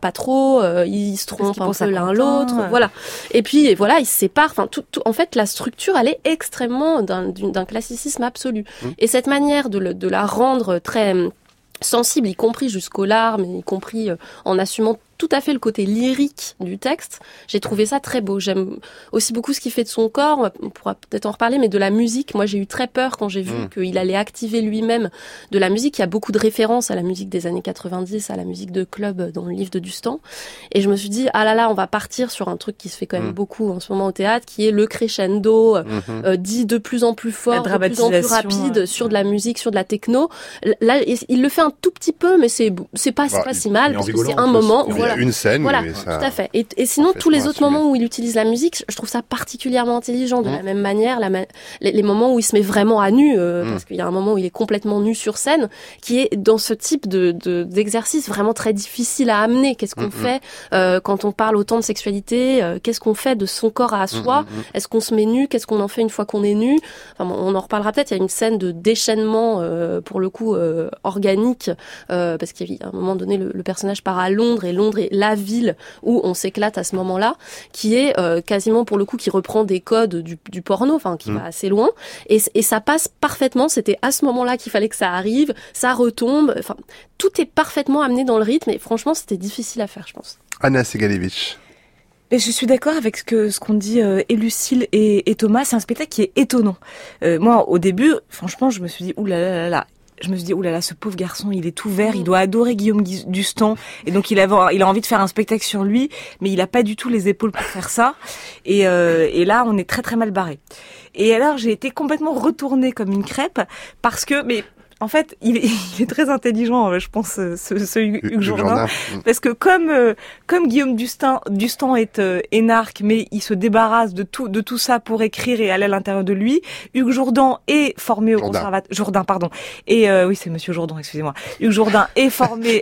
S4: pas trop, ils se trompent un peu l'un l'autre, voilà. Et puis voilà, ils se séparent. Enfin, en fait, la structure, elle est extrêmement d'un classicisme absolu. Et cette manière de la rendre très sensible, y compris jusqu'aux larmes, y compris en assumant tout à fait le côté lyrique du texte. J'ai trouvé ça très beau. J'aime aussi beaucoup ce qu'il fait de son corps. On pourra peut-être en reparler, mais de la musique. Moi, j'ai eu très peur quand j'ai vu qu'il allait activer lui-même de la musique. Il y a beaucoup de références à la musique des années 90, à la musique de club dans le livre de Dustan. Et je me suis dit, ah là là, on va partir sur un truc qui se fait quand même beaucoup en ce moment au théâtre, qui est le crescendo, dit de plus en plus fort, de plus en plus rapide, sur de la musique, sur de la techno. Là, il le fait un tout petit peu, mais c'est pas si mal, parce que c'est un moment, voilà.
S3: Une scène,
S4: voilà,
S3: ça...
S4: tout à fait. Et sinon, tous les autres moments où il utilise la musique, je trouve ça particulièrement intelligent. De la même manière, les moments où il se met vraiment à nu, parce qu'il y a un moment où il est complètement nu sur scène, qui est dans ce type d'exercice vraiment très difficile à amener. Qu'est-ce qu'on fait quand on parle autant de sexualité? Qu'est-ce qu'on fait de son corps à soi? Est-ce qu'on se met nu? Qu'est-ce qu'on en fait une fois qu'on est nu? Enfin, bon, on en reparlera peut-être. Il y a une scène de déchaînement, pour le coup, organique, parce qu'à un moment donné, le personnage part à Londres, et Londres est la ville où on s'éclate à ce moment-là, qui est quasiment pour le coup qui reprend des codes du porno, enfin qui va assez loin, et ça passe parfaitement. C'était à ce moment-là qu'il fallait que ça arrive, ça retombe, enfin tout est parfaitement amené dans le rythme, et franchement c'était difficile à faire, je pense.
S3: Anna Segalevitch.
S5: Et je suis d'accord avec ce qu'ont dit et Lucille et Thomas. C'est un spectacle qui est étonnant. Moi, au début, franchement, je me suis dit, oulala, ce pauvre garçon, il est tout vert, il doit adorer Guillaume Dustan, et donc il a envie de faire un spectacle sur lui, mais il a pas du tout les épaules pour faire ça. Et là, on est très très mal barré. Et alors, j'ai été complètement retournée comme une crêpe, parce que, mais en fait, il est très intelligent, je pense, ce Hugues Jourdain, parce que comme Guillaume Dustan est énarque, mais il se débarrasse de tout ça pour écrire et aller à l'intérieur de lui. Hugues Jourdain est formé au conservatoire. Jourdain, pardon. Et oui, c'est Monsieur Jourdain, excusez-moi. Hugues Jourdain est formé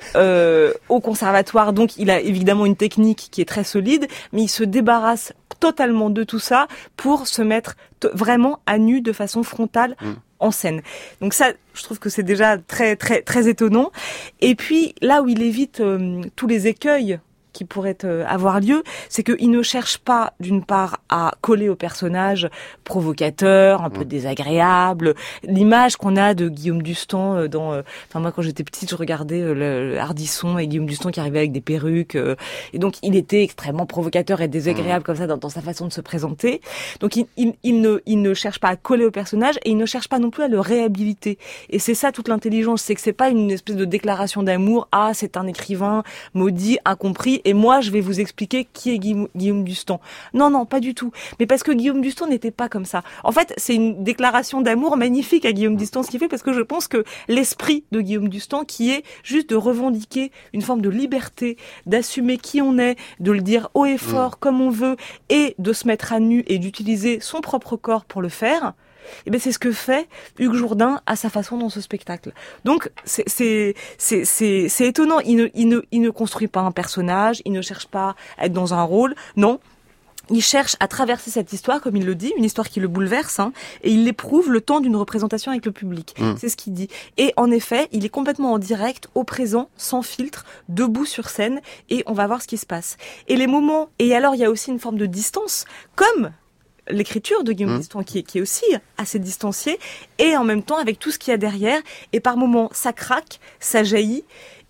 S5: au conservatoire, donc il a évidemment une technique qui est très solide, mais il se débarrasse totalement de tout ça pour se mettre vraiment à nu de façon frontale en scène. Donc ça, je trouve que c'est déjà très très très étonnant. Et puis là où il évite tous les écueils qui pourraient avoir lieu, c'est qu'il ne cherche pas, d'une part, à coller au personnage provocateur, un peu désagréable. L'image qu'on a de Guillaume Dustan moi, quand j'étais petite, je regardais le Ardisson et Guillaume Dustan qui arrivait avec des perruques. Et donc, il était extrêmement provocateur et désagréable comme ça dans sa façon de se présenter. Donc, il ne cherche pas à coller au personnage, et il ne cherche pas non plus à le réhabiliter. Et c'est ça toute l'intelligence, c'est que c'est pas une espèce de déclaration d'amour. Ah, c'est un écrivain maudit, incompris, et moi, je vais vous expliquer qui est Guillaume Dustan. Non, pas du tout. Mais parce que Guillaume Dustan n'était pas comme ça. En fait, c'est une déclaration d'amour magnifique à Guillaume Dustan, ce qu'il fait, parce que je pense que l'esprit de Guillaume Dustan, qui est juste de revendiquer une forme de liberté, d'assumer qui on est, de le dire haut et fort comme on veut, et de se mettre à nu et d'utiliser son propre corps pour le faire, et c'est ce que fait Hugues Jourdain à sa façon dans ce spectacle. Donc c'est étonnant. Il ne construit pas un personnage, il ne cherche pas à être dans un rôle. Non, il cherche à traverser cette histoire, comme il le dit, une histoire qui le bouleverse, et il l'éprouve le temps d'une représentation avec le public. C'est ce qu'il dit. Et en effet, il est complètement en direct, au présent, sans filtre, debout sur scène, et on va voir ce qui se passe. Et les moments, et alors il y a aussi une forme de distance, comme l'écriture de Guillaume Dustan qui est aussi assez distanciée, et en même temps avec tout ce qu'il y a derrière, et par moments ça craque, ça jaillit,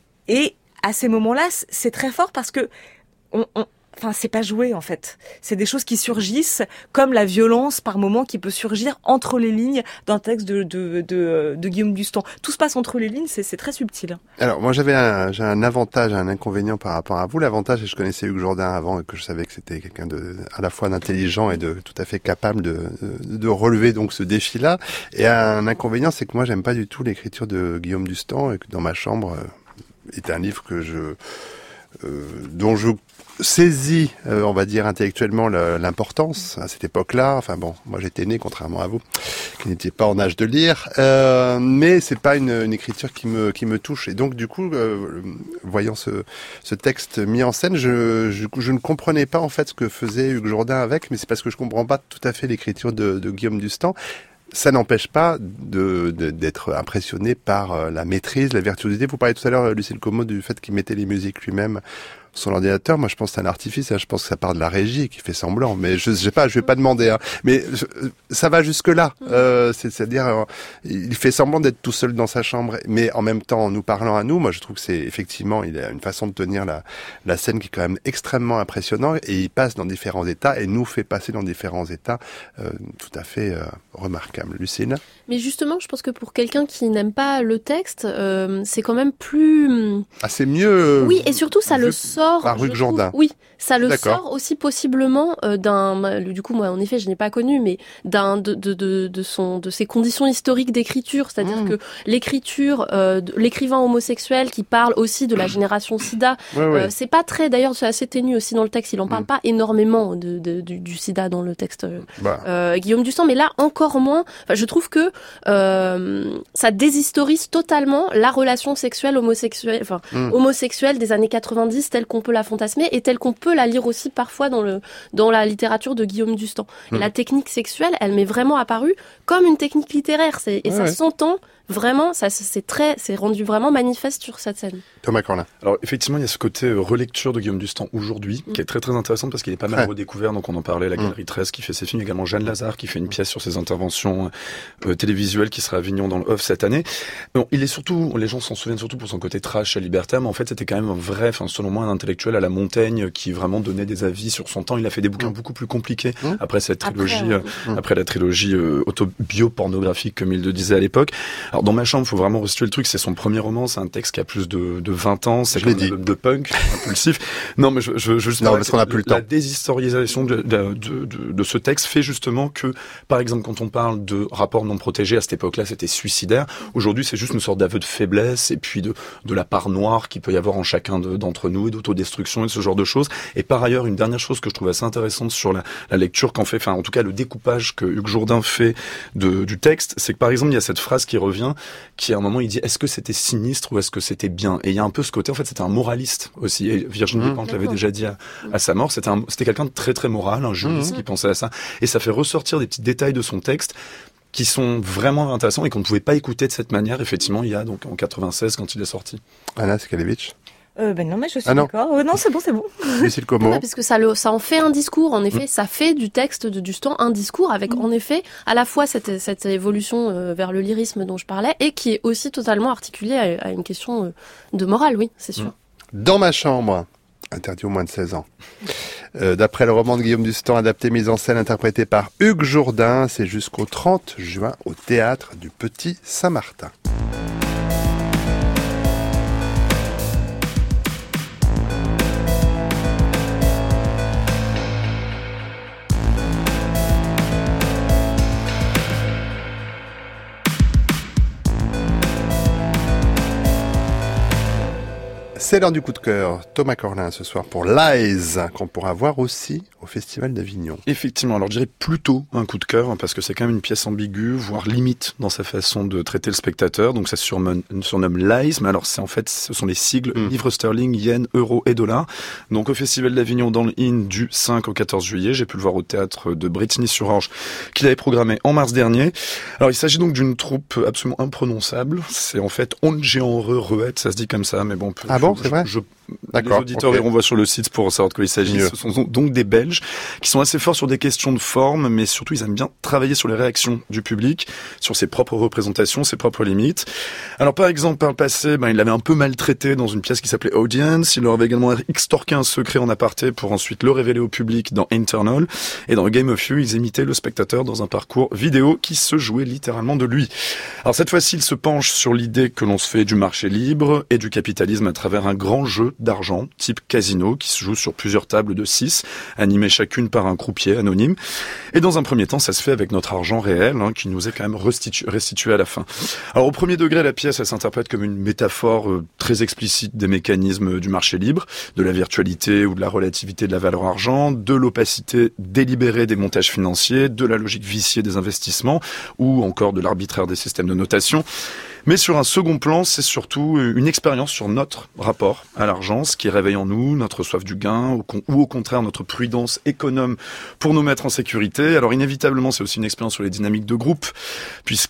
S5: et à ces moments-là c'est très fort parce que c'est pas joué en fait. C'est des choses qui surgissent, comme la violence par moments qui peut surgir entre les lignes d'un texte de Guillaume Dustan. Tout se passe entre les lignes, c'est très subtil.
S3: Alors moi j'ai un avantage, un inconvénient par rapport à vous. L'avantage, c'est que je connaissais Hugues Jourdain avant et que je savais que c'était quelqu'un à la fois d'intelligent et de tout à fait capable de relever donc ce défi-là. Et un inconvénient, c'est que moi j'aime pas du tout l'écriture de Guillaume Dustan, et que dans ma chambre est un livre dont je saisis, on va dire intellectuellement, l'importance à cette époque-là. Enfin bon, moi j'étais né, contrairement à vous, qui n'étiez pas en âge de lire, mais c'est pas une écriture qui me touche. Et donc du coup, voyant ce texte mis en scène, je ne comprenais pas en fait ce que faisait Hugues Jourdain avec, mais c'est parce que je comprends pas tout à fait l'écriture de Guillaume Dustan. Ça n'empêche pas d'être impressionné par la maîtrise, la virtuosité. Vous parliez tout à l'heure, Lucille Como, du fait qu'il mettait les musiques lui-même son ordinateur. Moi, je pense que c'est un artifice. Hein. Je pense que ça part de la régie qui fait semblant. Mais je sais pas, je vais pas demander. Hein. Mais ça va jusque là. C'est-à-dire, il fait semblant d'être tout seul dans sa chambre. Mais en même temps, en nous parlant à nous, moi, je trouve que c'est effectivement, il a une façon de tenir la scène qui est quand même extrêmement impressionnante. Et il passe dans différents états et nous fait passer dans différents états tout à fait remarquables. Lucille?
S4: Mais justement, je pense que pour quelqu'un qui n'aime pas le texte, c'est quand même plus...
S3: Ah, c'est mieux...
S4: oui, et surtout, ça le sort...
S3: Par Hugues Jourdain.
S4: Oui, ça le sort aussi possiblement d'un... Du coup, moi, en effet, je n'ai pas connu, mais de ses conditions historiques d'écriture. C'est-à-dire que l'écriture, l'écrivain homosexuel qui parle aussi de la génération SIDA, c'est pas très... D'ailleurs, c'est assez ténu aussi dans le texte. Il en parle pas énormément du SIDA dans le texte Guillaume Dustan, mais là, encore moins. Enfin, je trouve que ça déshistorise totalement la relation sexuelle homosexuelle des années 90 telle qu'on peut la fantasmer et telle qu'on peut la lire aussi parfois dans la littérature de Guillaume Dustan. Et la technique sexuelle, elle m'est vraiment apparue comme une technique littéraire. Ça s'entend vraiment, c'est rendu vraiment manifeste sur cette scène.
S3: Thomas Corlin.
S6: Alors effectivement, il y a ce côté relecture de Guillaume Dustan aujourd'hui, qui est très très intéressant parce qu'il est pas mal redécouvert. Donc on en parlait, la Galerie 13 qui fait ses films, également Jeanne Lazare qui fait une pièce sur ses interventions télévisuelles qui sera à Avignon dans le Off cette année. Bon, il est surtout, les gens s'en souviennent surtout pour son côté trash à libertin, mais en fait c'était quand même un vrai, selon moi, un intellectuel à la Montaigne qui vraiment donnait des avis sur son temps. Il a fait des bouquins beaucoup plus compliqués après cette trilogie, après la trilogie autobiopornographique comme il le disait à l'époque. Alors dans ma chambre, faut vraiment restituer le truc, c'est son premier roman, c'est un texte qui a plus de 20 ans, c'est comme un album de punk, impulsif. Non, mais je juste
S3: parce qu'on a plus le temps.
S6: La déshistorisation de ce texte fait justement que, par exemple, quand on parle de rapports non protégés, à cette époque-là, c'était suicidaire. Aujourd'hui, c'est juste une sorte d'aveu de faiblesse et puis de la part noire qu'il peut y avoir en chacun d'entre nous et d'autodestruction et ce genre de choses. Et par ailleurs, une dernière chose que je trouve assez intéressante sur la lecture qu'en fait, enfin, en tout cas, le découpage que Hugues Jourdain fait du texte, c'est que par exemple, il y a cette phrase qui revient, qui à un moment, il dit, est-ce que c'était sinistre ou est-ce que c'était bien? Et il y a un peu ce côté, en fait, c'était un moraliste aussi. Et Virginie Despentes l'avait déjà dit à sa mort, c'était quelqu'un de très très moral, un juriste qui pensait à ça. Et ça fait ressortir des petits détails de son texte qui sont vraiment intéressants et qu'on ne pouvait pas écouter de cette manière, effectivement, il y a donc en 96 quand il est sorti.
S3: Anna Skalevitch.
S5: Non, mais je suis d'accord. Non, c'est bon.
S3: Lucille Como.
S4: Ouais, parce que ça en fait un discours. En effet, ça fait du texte de Dustan un discours avec, en effet, à la fois cette évolution vers le lyrisme dont je parlais et qui est aussi totalement articulée à une question de morale, oui, c'est sûr.
S3: Dans ma chambre, interdit aux moins de 16 ans. D'après le roman de Guillaume Dustan, adapté, mise en scène, interprété par Hugues Jourdain, c'est jusqu'au 30 juin au Théâtre du Petit Saint-Martin. C'est l'heure du coup de cœur. Thomas Corlin ce soir pour Lies, qu'on pourra voir aussi au Festival d'Avignon.
S6: Effectivement, alors je dirais plutôt un coup de cœur, parce que c'est quand même une pièce ambiguë, voire limite dans sa façon de traiter le spectateur. Donc ça se surnomme Lies, mais alors ce sont les sigles livres sterling, yen, euro et dollars. Donc au Festival d'Avignon dans le IN du 5 au 14 juillet, j'ai pu le voir au théâtre de Brittany-sur-Orge, qu'il avait programmé en mars dernier. Alors il s'agit donc d'une troupe absolument imprononçable. C'est en fait Ongeanre-Ruet, ça se dit comme ça, mais bon.
S3: Ah bon, c'est vrai?
S6: Les auditeurs iront voir sur le site pour savoir de quoi il s'agit. Ce sont donc des Belges qui sont assez forts sur des questions de forme, mais surtout ils aiment bien travailler sur les réactions du public, sur ses propres représentations, ses propres limites. Alors par exemple, par le passé, il l'avait un peu maltraité dans une pièce qui s'appelait Audience. Il leur avait également extorqué un secret en aparté pour ensuite le révéler au public dans Internal. Et dans Game of You, ils imitaient le spectateur dans un parcours vidéo qui se jouait littéralement de lui. Alors cette fois-ci, il se penche sur l'idée que l'on se fait du marché libre et du capitalisme à travers un grand jeu d'argent, type casino, qui se joue sur plusieurs tables de 6, animées chacune par un croupier anonyme. Et dans un premier temps, ça se fait avec notre argent réel, qui nous est quand même restitué à la fin. Alors au premier degré, la pièce, elle s'interprète comme une métaphore très explicite des mécanismes du marché libre, de la virtualité ou de la relativité de la valeur argent, de l'opacité délibérée des montages financiers, de la logique viciée des investissements, ou encore de l'arbitraire des systèmes de notation. Mais sur un second plan, c'est surtout une expérience sur notre rapport à l'argent, ce qui réveille en nous notre soif du gain, ou au contraire notre prudence économe pour nous mettre en sécurité. Alors inévitablement, c'est aussi une expérience sur les dynamiques de groupe, puisque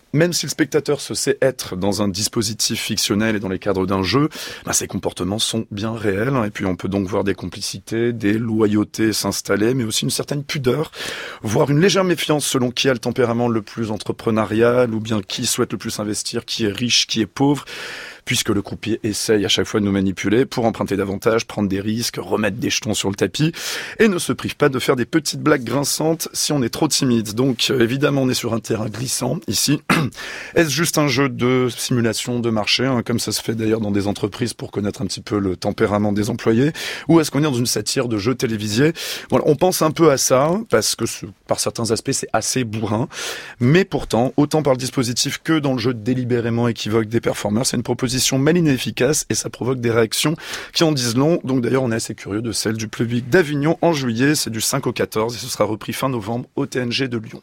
S6: même si le spectateur se sait être dans un dispositif fictionnel et dans les cadres d'un jeu, ses comportements sont bien réels. Et puis on peut donc voir des complicités, des loyautés s'installer, mais aussi une certaine pudeur, voire une légère méfiance selon qui a le tempérament le plus entrepreneurial, ou bien qui souhaite le plus investir, qui est riche, qui est pauvre, puisque le croupier essaye à chaque fois de nous manipuler pour emprunter davantage, prendre des risques, remettre des jetons sur le tapis, et ne se prive pas de faire des petites blagues grinçantes si on est trop timide. Donc évidemment on est sur un terrain glissant ici. Est-ce juste un jeu de simulation de marché, comme ça se fait d'ailleurs dans des entreprises pour connaître un petit peu le tempérament des employés, ou est-ce qu'on est dans une satire de jeu télévisé? Voilà, on pense un peu à ça, parce que par certains aspects c'est assez bourrin, mais pourtant, autant par le dispositif que dans le jeu délibérément équivoque des performeurs, c'est une proposition maligne et efficace, et ça provoque des réactions qui en disent long. Donc d'ailleurs on est assez curieux de celle du public d'Avignon en juillet, c'est du 5 au 14 et ce sera repris fin novembre au TNG de Lyon.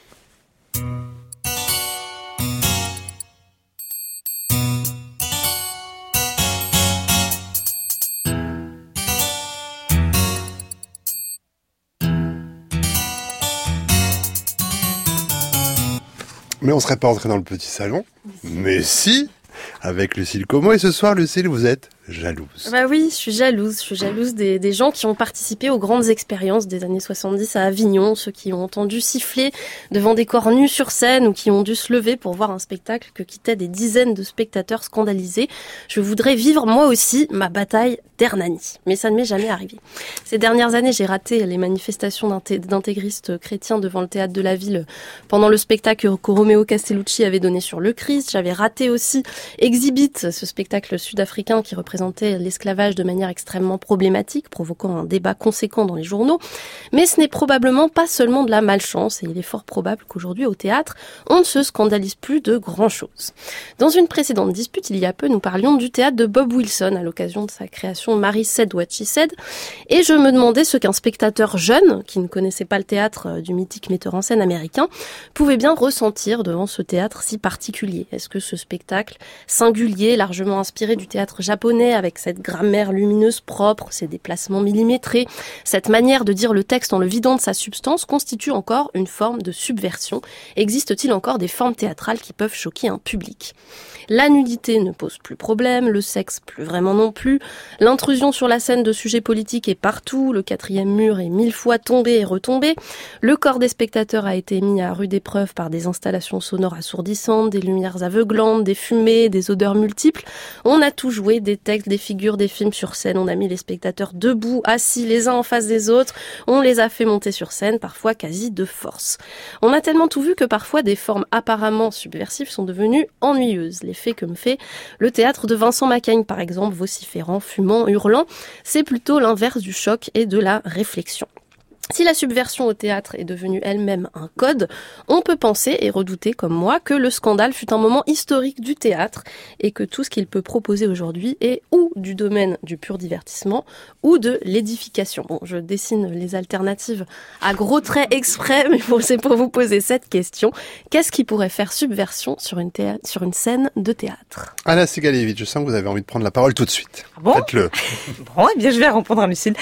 S3: Mais on serait pas entré dans le petit salon. Mais si, avec Lucille Como. Et ce soir, Lucille, vous êtes jalouse.
S4: Bah oui, je suis jalouse des gens qui ont participé aux grandes expériences des années 70 à Avignon, ceux qui ont entendu siffler devant des corps nus sur scène ou qui ont dû se lever pour voir un spectacle que quittaient des dizaines de spectateurs scandalisés. Je voudrais vivre moi aussi ma bataille d'Hernani, mais ça ne m'est jamais arrivé. Ces dernières années, j'ai raté les manifestations d'intégristes chrétiens devant le théâtre de la ville pendant le spectacle que Romeo Castellucci avait donné sur le Christ. J'avais raté aussi Exhibit, ce spectacle sud-africain qui représentait l'esclavage de manière extrêmement problématique, provoquant un débat conséquent dans les journaux. Mais ce n'est probablement pas seulement de la malchance, et il est fort probable qu'aujourd'hui au théâtre, on ne se scandalise plus de grand-chose. Dans une précédente dispute, il y a peu, nous parlions du théâtre de Bob Wilson à l'occasion de sa création Mary Said What She Said, et je me demandais ce qu'un spectateur jeune, qui ne connaissait pas le théâtre du mythique metteur en scène américain, pouvait bien ressentir devant ce théâtre si particulier. Est-ce que ce spectacle singulier, largement inspiré du théâtre japonais, avec cette grammaire lumineuse propre, ses déplacements millimétrés, cette manière de dire le texte en le vidant de sa substance, constitue encore une forme de subversion? Existe-t-il encore des formes théâtrales qui peuvent choquer un public? La nudité ne pose plus problème, le sexe plus vraiment non plus, l'intrusion sur la scène de sujets politiques est partout, le quatrième mur est 1000 fois tombé et retombé, le corps des spectateurs a été mis à rude épreuve par des installations sonores assourdissantes, des lumières aveuglantes, des fumées, des odeurs multiples. On a tout joué, des textes, des figures, des films sur scène, on a mis les spectateurs debout, assis les uns en face des autres, on les a fait monter sur scène, parfois quasi de force. On a tellement tout vu que parfois des formes apparemment subversives sont devenues ennuyeuses. L'effet que me fait le théâtre de Vincent Macaigne, par exemple, vociférant, fumant, hurlant, c'est plutôt l'inverse du choc et de la réflexion. Si la subversion au théâtre est devenue elle-même un code, on peut penser et redouter, comme moi, que le scandale fut un moment historique du théâtre et que tout ce qu'il peut proposer aujourd'hui est ou du domaine du pur divertissement ou de l'édification. Bon, je dessine les alternatives à gros traits exprès, mais c'est pour vous poser cette question. Qu'est-ce qui pourrait faire subversion sur une scène de théâtre?
S3: Anna Sigalevitch, je sens que vous avez envie de prendre la parole tout de suite.
S5: Ah bon?
S3: Faites-le.
S5: Bon, eh bien, je vais répondre à Lucille.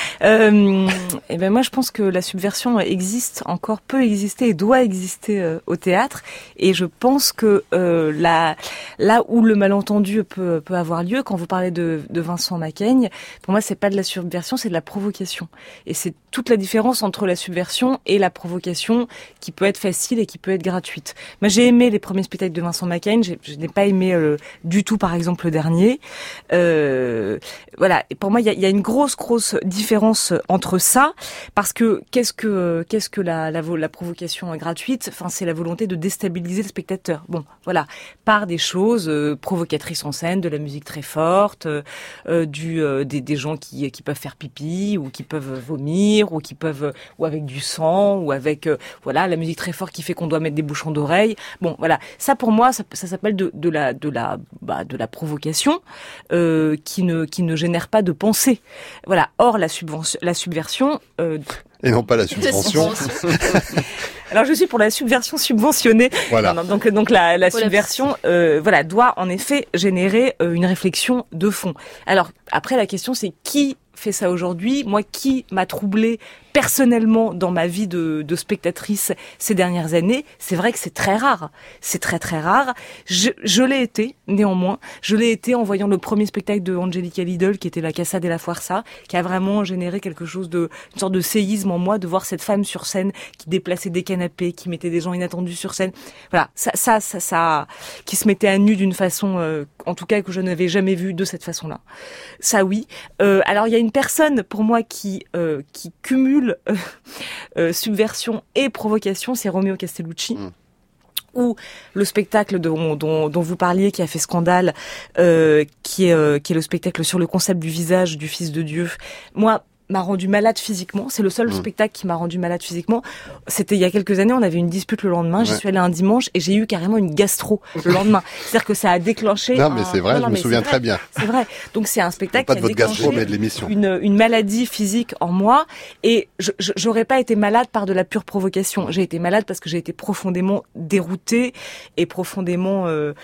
S5: Eh ben, moi, je pense que la subversion existe encore, peut exister et doit exister au théâtre. Et je pense que là où le malentendu peut avoir lieu, quand vous parlez de Vincent Macaigne, pour moi, c'est pas de la subversion, c'est de la provocation. Et c'est toute la différence entre la subversion et la provocation qui peut être facile et qui peut être gratuite. Moi, j'ai aimé les premiers spectacles de Vincent Macaigne. Je n'ai pas aimé du tout, par exemple, le dernier. Voilà. Et pour moi, il y a une grosse différence entre ça, parce que qu'est-ce que la provocation gratuite? Enfin, c'est la volonté de déstabiliser le spectateur. Bon, voilà, par des choses provocatrices en scène, de la musique très forte, des gens qui peuvent faire pipi ou qui peuvent vomir ou avec du sang ou avec voilà, la musique très forte qui fait qu'on doit mettre des bouchons d'oreilles. Bon, voilà, ça pour moi ça s'appelle de la provocation qui ne génère pas de pensée. Voilà. Or la subversion
S3: et non pas la subvention.
S5: Alors je suis pour la subversion subventionnée.
S3: Voilà.
S5: Non, donc la subversion doit en effet générer une réflexion de fond. Alors après la question c'est qui fait ça aujourd'hui? Moi, qui m'a troublée personnellement dans ma vie de spectatrice ces dernières années, c'est vrai que c'est très rare. C'est très très rare. Je l'ai été, néanmoins. Je l'ai été en voyant le premier spectacle de Angelica Lidl, qui était La Casa de la Fuerza, qui a vraiment généré quelque chose une sorte de séisme en moi, de voir cette femme sur scène, qui déplaçait des canapés, qui mettait des gens inattendus sur scène. Voilà. Ça, qui se mettait à nu d'une façon, en tout cas, que je n'avais jamais vue de cette façon-là. Ça, oui. Alors, il y a une personne, pour moi, qui cumule subversion et provocation, c'est Romeo Castellucci. Ou le spectacle dont vous parliez, qui a fait scandale, qui est le spectacle sur le concept du visage du Fils de Dieu. Moi, m'a rendu malade physiquement. C'est le seul spectacle qui m'a rendu malade physiquement. C'était il y a quelques années, on avait une dispute le lendemain. J'y suis allée un dimanche et j'ai eu carrément une gastro le lendemain. C'est-à-dire que ça a déclenché.
S3: Non, mais c'est vrai, je me souviens très bien.
S5: C'est vrai. Donc c'est un spectacle qui a déclenché
S3: gastro, mais de l'émission.
S5: Une maladie physique en moi. Et j'aurais pas été malade par de la pure provocation. J'ai été malade parce que j'ai été profondément déroutée et profondément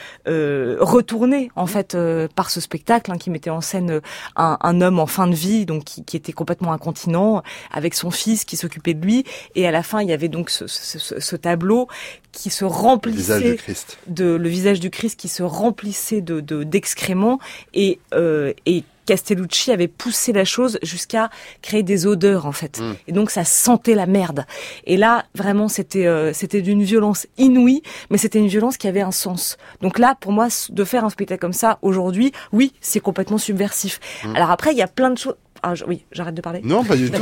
S5: retournée en fait par ce spectacle qui mettait en scène un homme en fin de vie, donc qui était complètement incontinent, avec son fils qui s'occupait de lui, et à la fin il y avait donc ce tableau qui se remplissait le visage du Christ qui se remplissait d'excréments, et Castellucci avait poussé la chose jusqu'à créer des odeurs en fait, et donc ça sentait la merde. Et là vraiment c'était d'une violence inouïe, mais c'était une violence qui avait un sens. Donc là pour moi, de faire un spectacle comme ça aujourd'hui, oui, c'est complètement subversif. Alors après il y a plein de choses. Oui, j'arrête de parler.
S3: Non, pas du tout.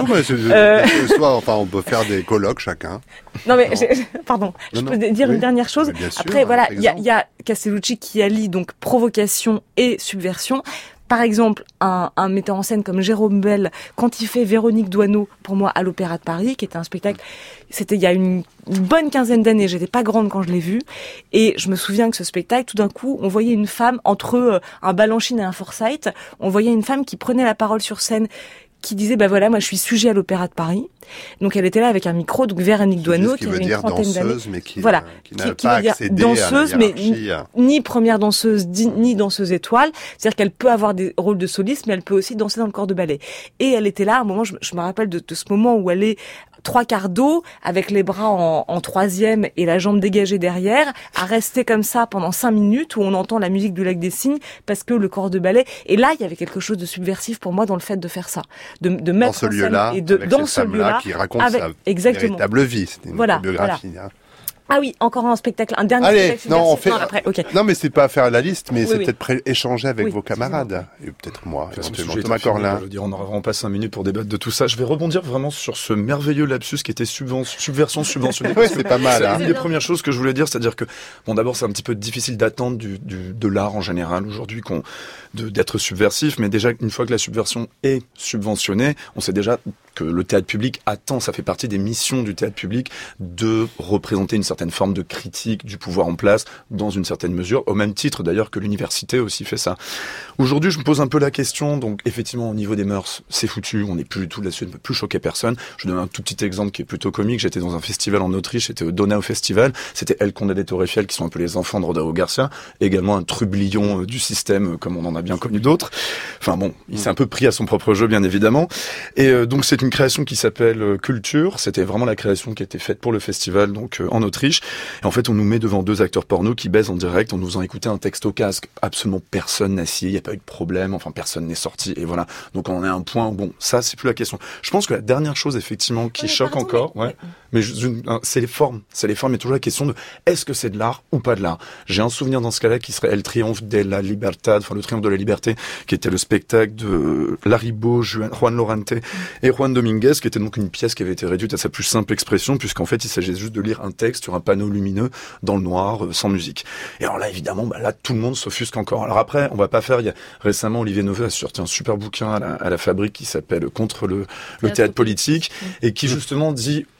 S3: Enfin, on peut faire des colloques chacun.
S5: Non, mais pardon. Je peux dire une dernière chose. Après, voilà, il y a Castellucci qui allie donc provocation et subversion. Par exemple, un metteur en scène comme Jérôme Bel, quand il fait Véronique Doisneau, pour moi, à l'Opéra de Paris, qui était un spectacle, c'était il y a une bonne quinzaine d'années, j'étais pas grande quand je l'ai vu, et je me souviens que ce spectacle, tout d'un coup, on voyait une femme, entre un Balanchine et un Forsyth, on voyait une femme qui prenait la parole sur scène, qui disait voilà, moi je suis sujet à l'Opéra de Paris. Donc elle était là avec un micro, donc Véronique Doisneau, qui avait une trentaine d'années,
S3: mais qui
S5: voilà,
S3: n'a
S5: qui
S3: pas
S5: veut dire
S3: accédé
S5: danseuse,
S3: à la hiérarchie.
S5: Mais ni première danseuse, ni danseuse étoile. C'est-à-dire qu'elle peut avoir des rôles de soliste, mais elle peut aussi danser dans le corps de ballet. Et elle était là à un moment, je me rappelle de ce moment où elle est 3/4 dos, avec les bras en troisième et la jambe dégagée derrière, à rester comme ça pendant 5 minutes, où on entend la musique du Lac des Cygnes, parce que le corps de ballet. Et là, il y avait quelque chose de subversif pour moi dans le fait de faire ça, de mettre
S3: dans ce lieu-là, et
S5: dans ce lieu-là,
S3: qui raconte sa véritable vie. C'était une biographie.
S5: Voilà. Ah oui, encore un spectacle, un dernier spectacle.
S3: Non, on fait.
S5: Okay.
S3: Non, mais c'est pas faire la liste, mais c'est peut-être échanger avec vos camarades et peut-être moi, éventuellement Thomas Corlin.
S6: Je veux dire, on n'aura vraiment pas 5 minutes pour débattre de tout ça. Je vais rebondir vraiment sur ce merveilleux lapsus qui était subversion subventionnée.
S3: Oui, c'est pas mal.
S6: C'est une des premières choses que je voulais dire, c'est-à-dire que bon, d'abord, c'est un petit peu difficile d'attendre de l'art en général aujourd'hui d'être subversif, mais déjà une fois que la subversion est subventionnée, on sait déjà que le théâtre public attend, ça fait partie des missions du théâtre public, de représenter une certaine forme de critique du pouvoir en place, dans une certaine mesure, au même titre d'ailleurs que l'université aussi fait ça. Aujourd'hui, je me pose un peu la question, donc effectivement au niveau des mœurs, c'est foutu, on n'est plus du tout là-dessus, on ne peut plus choquer personne. Je donne un tout petit exemple qui est plutôt comique, j'étais dans un festival en Autriche, c'était au Donau Festival, c'était El Conde de Torrefiel, qui sont un peu les enfants de Rodrigo Garcia, également un trublion du système, comme on en a bien connu d'autres. Enfin bon, il s'est un peu pris à son propre jeu, bien évidemment. Et donc c'est une création qui s'appelle Culture. C'était vraiment la création qui a été faite pour le festival, donc en Autriche. Et en fait, on nous met devant 2 acteurs porno qui baisent en direct en nous faisant écouter un texte au casque. Absolument personne n'a scié, il n'y a pas eu de problème, enfin personne n'est sorti. Et voilà. Donc on en est à un point où, bon, ça c'est plus la question. Je pense que la dernière chose effectivement qui choque encore, mais c'est les formes. C'est les formes. Il y a toujours la question de est-ce que c'est de l'art ou pas de l'art. J'ai un souvenir dans ce cas-là qui serait El Triomphe de la Libertad, enfin le triomphe de la liberté, qui était le spectacle de Laribo, Juan Lorente et Juan Dominguez, qui était donc une pièce qui avait été réduite à sa plus simple expression, puisqu'en fait il s'agissait juste de lire un texte sur un panneau lumineux dans le noir, sans musique. Et alors là évidemment, là tout le monde s'offusque encore. Alors après, on va pas faire. Récemment, Olivier Noveux a sorti un super bouquin à la Fabrique qui s'appelle Contre le théâtre politique, et qui justement dit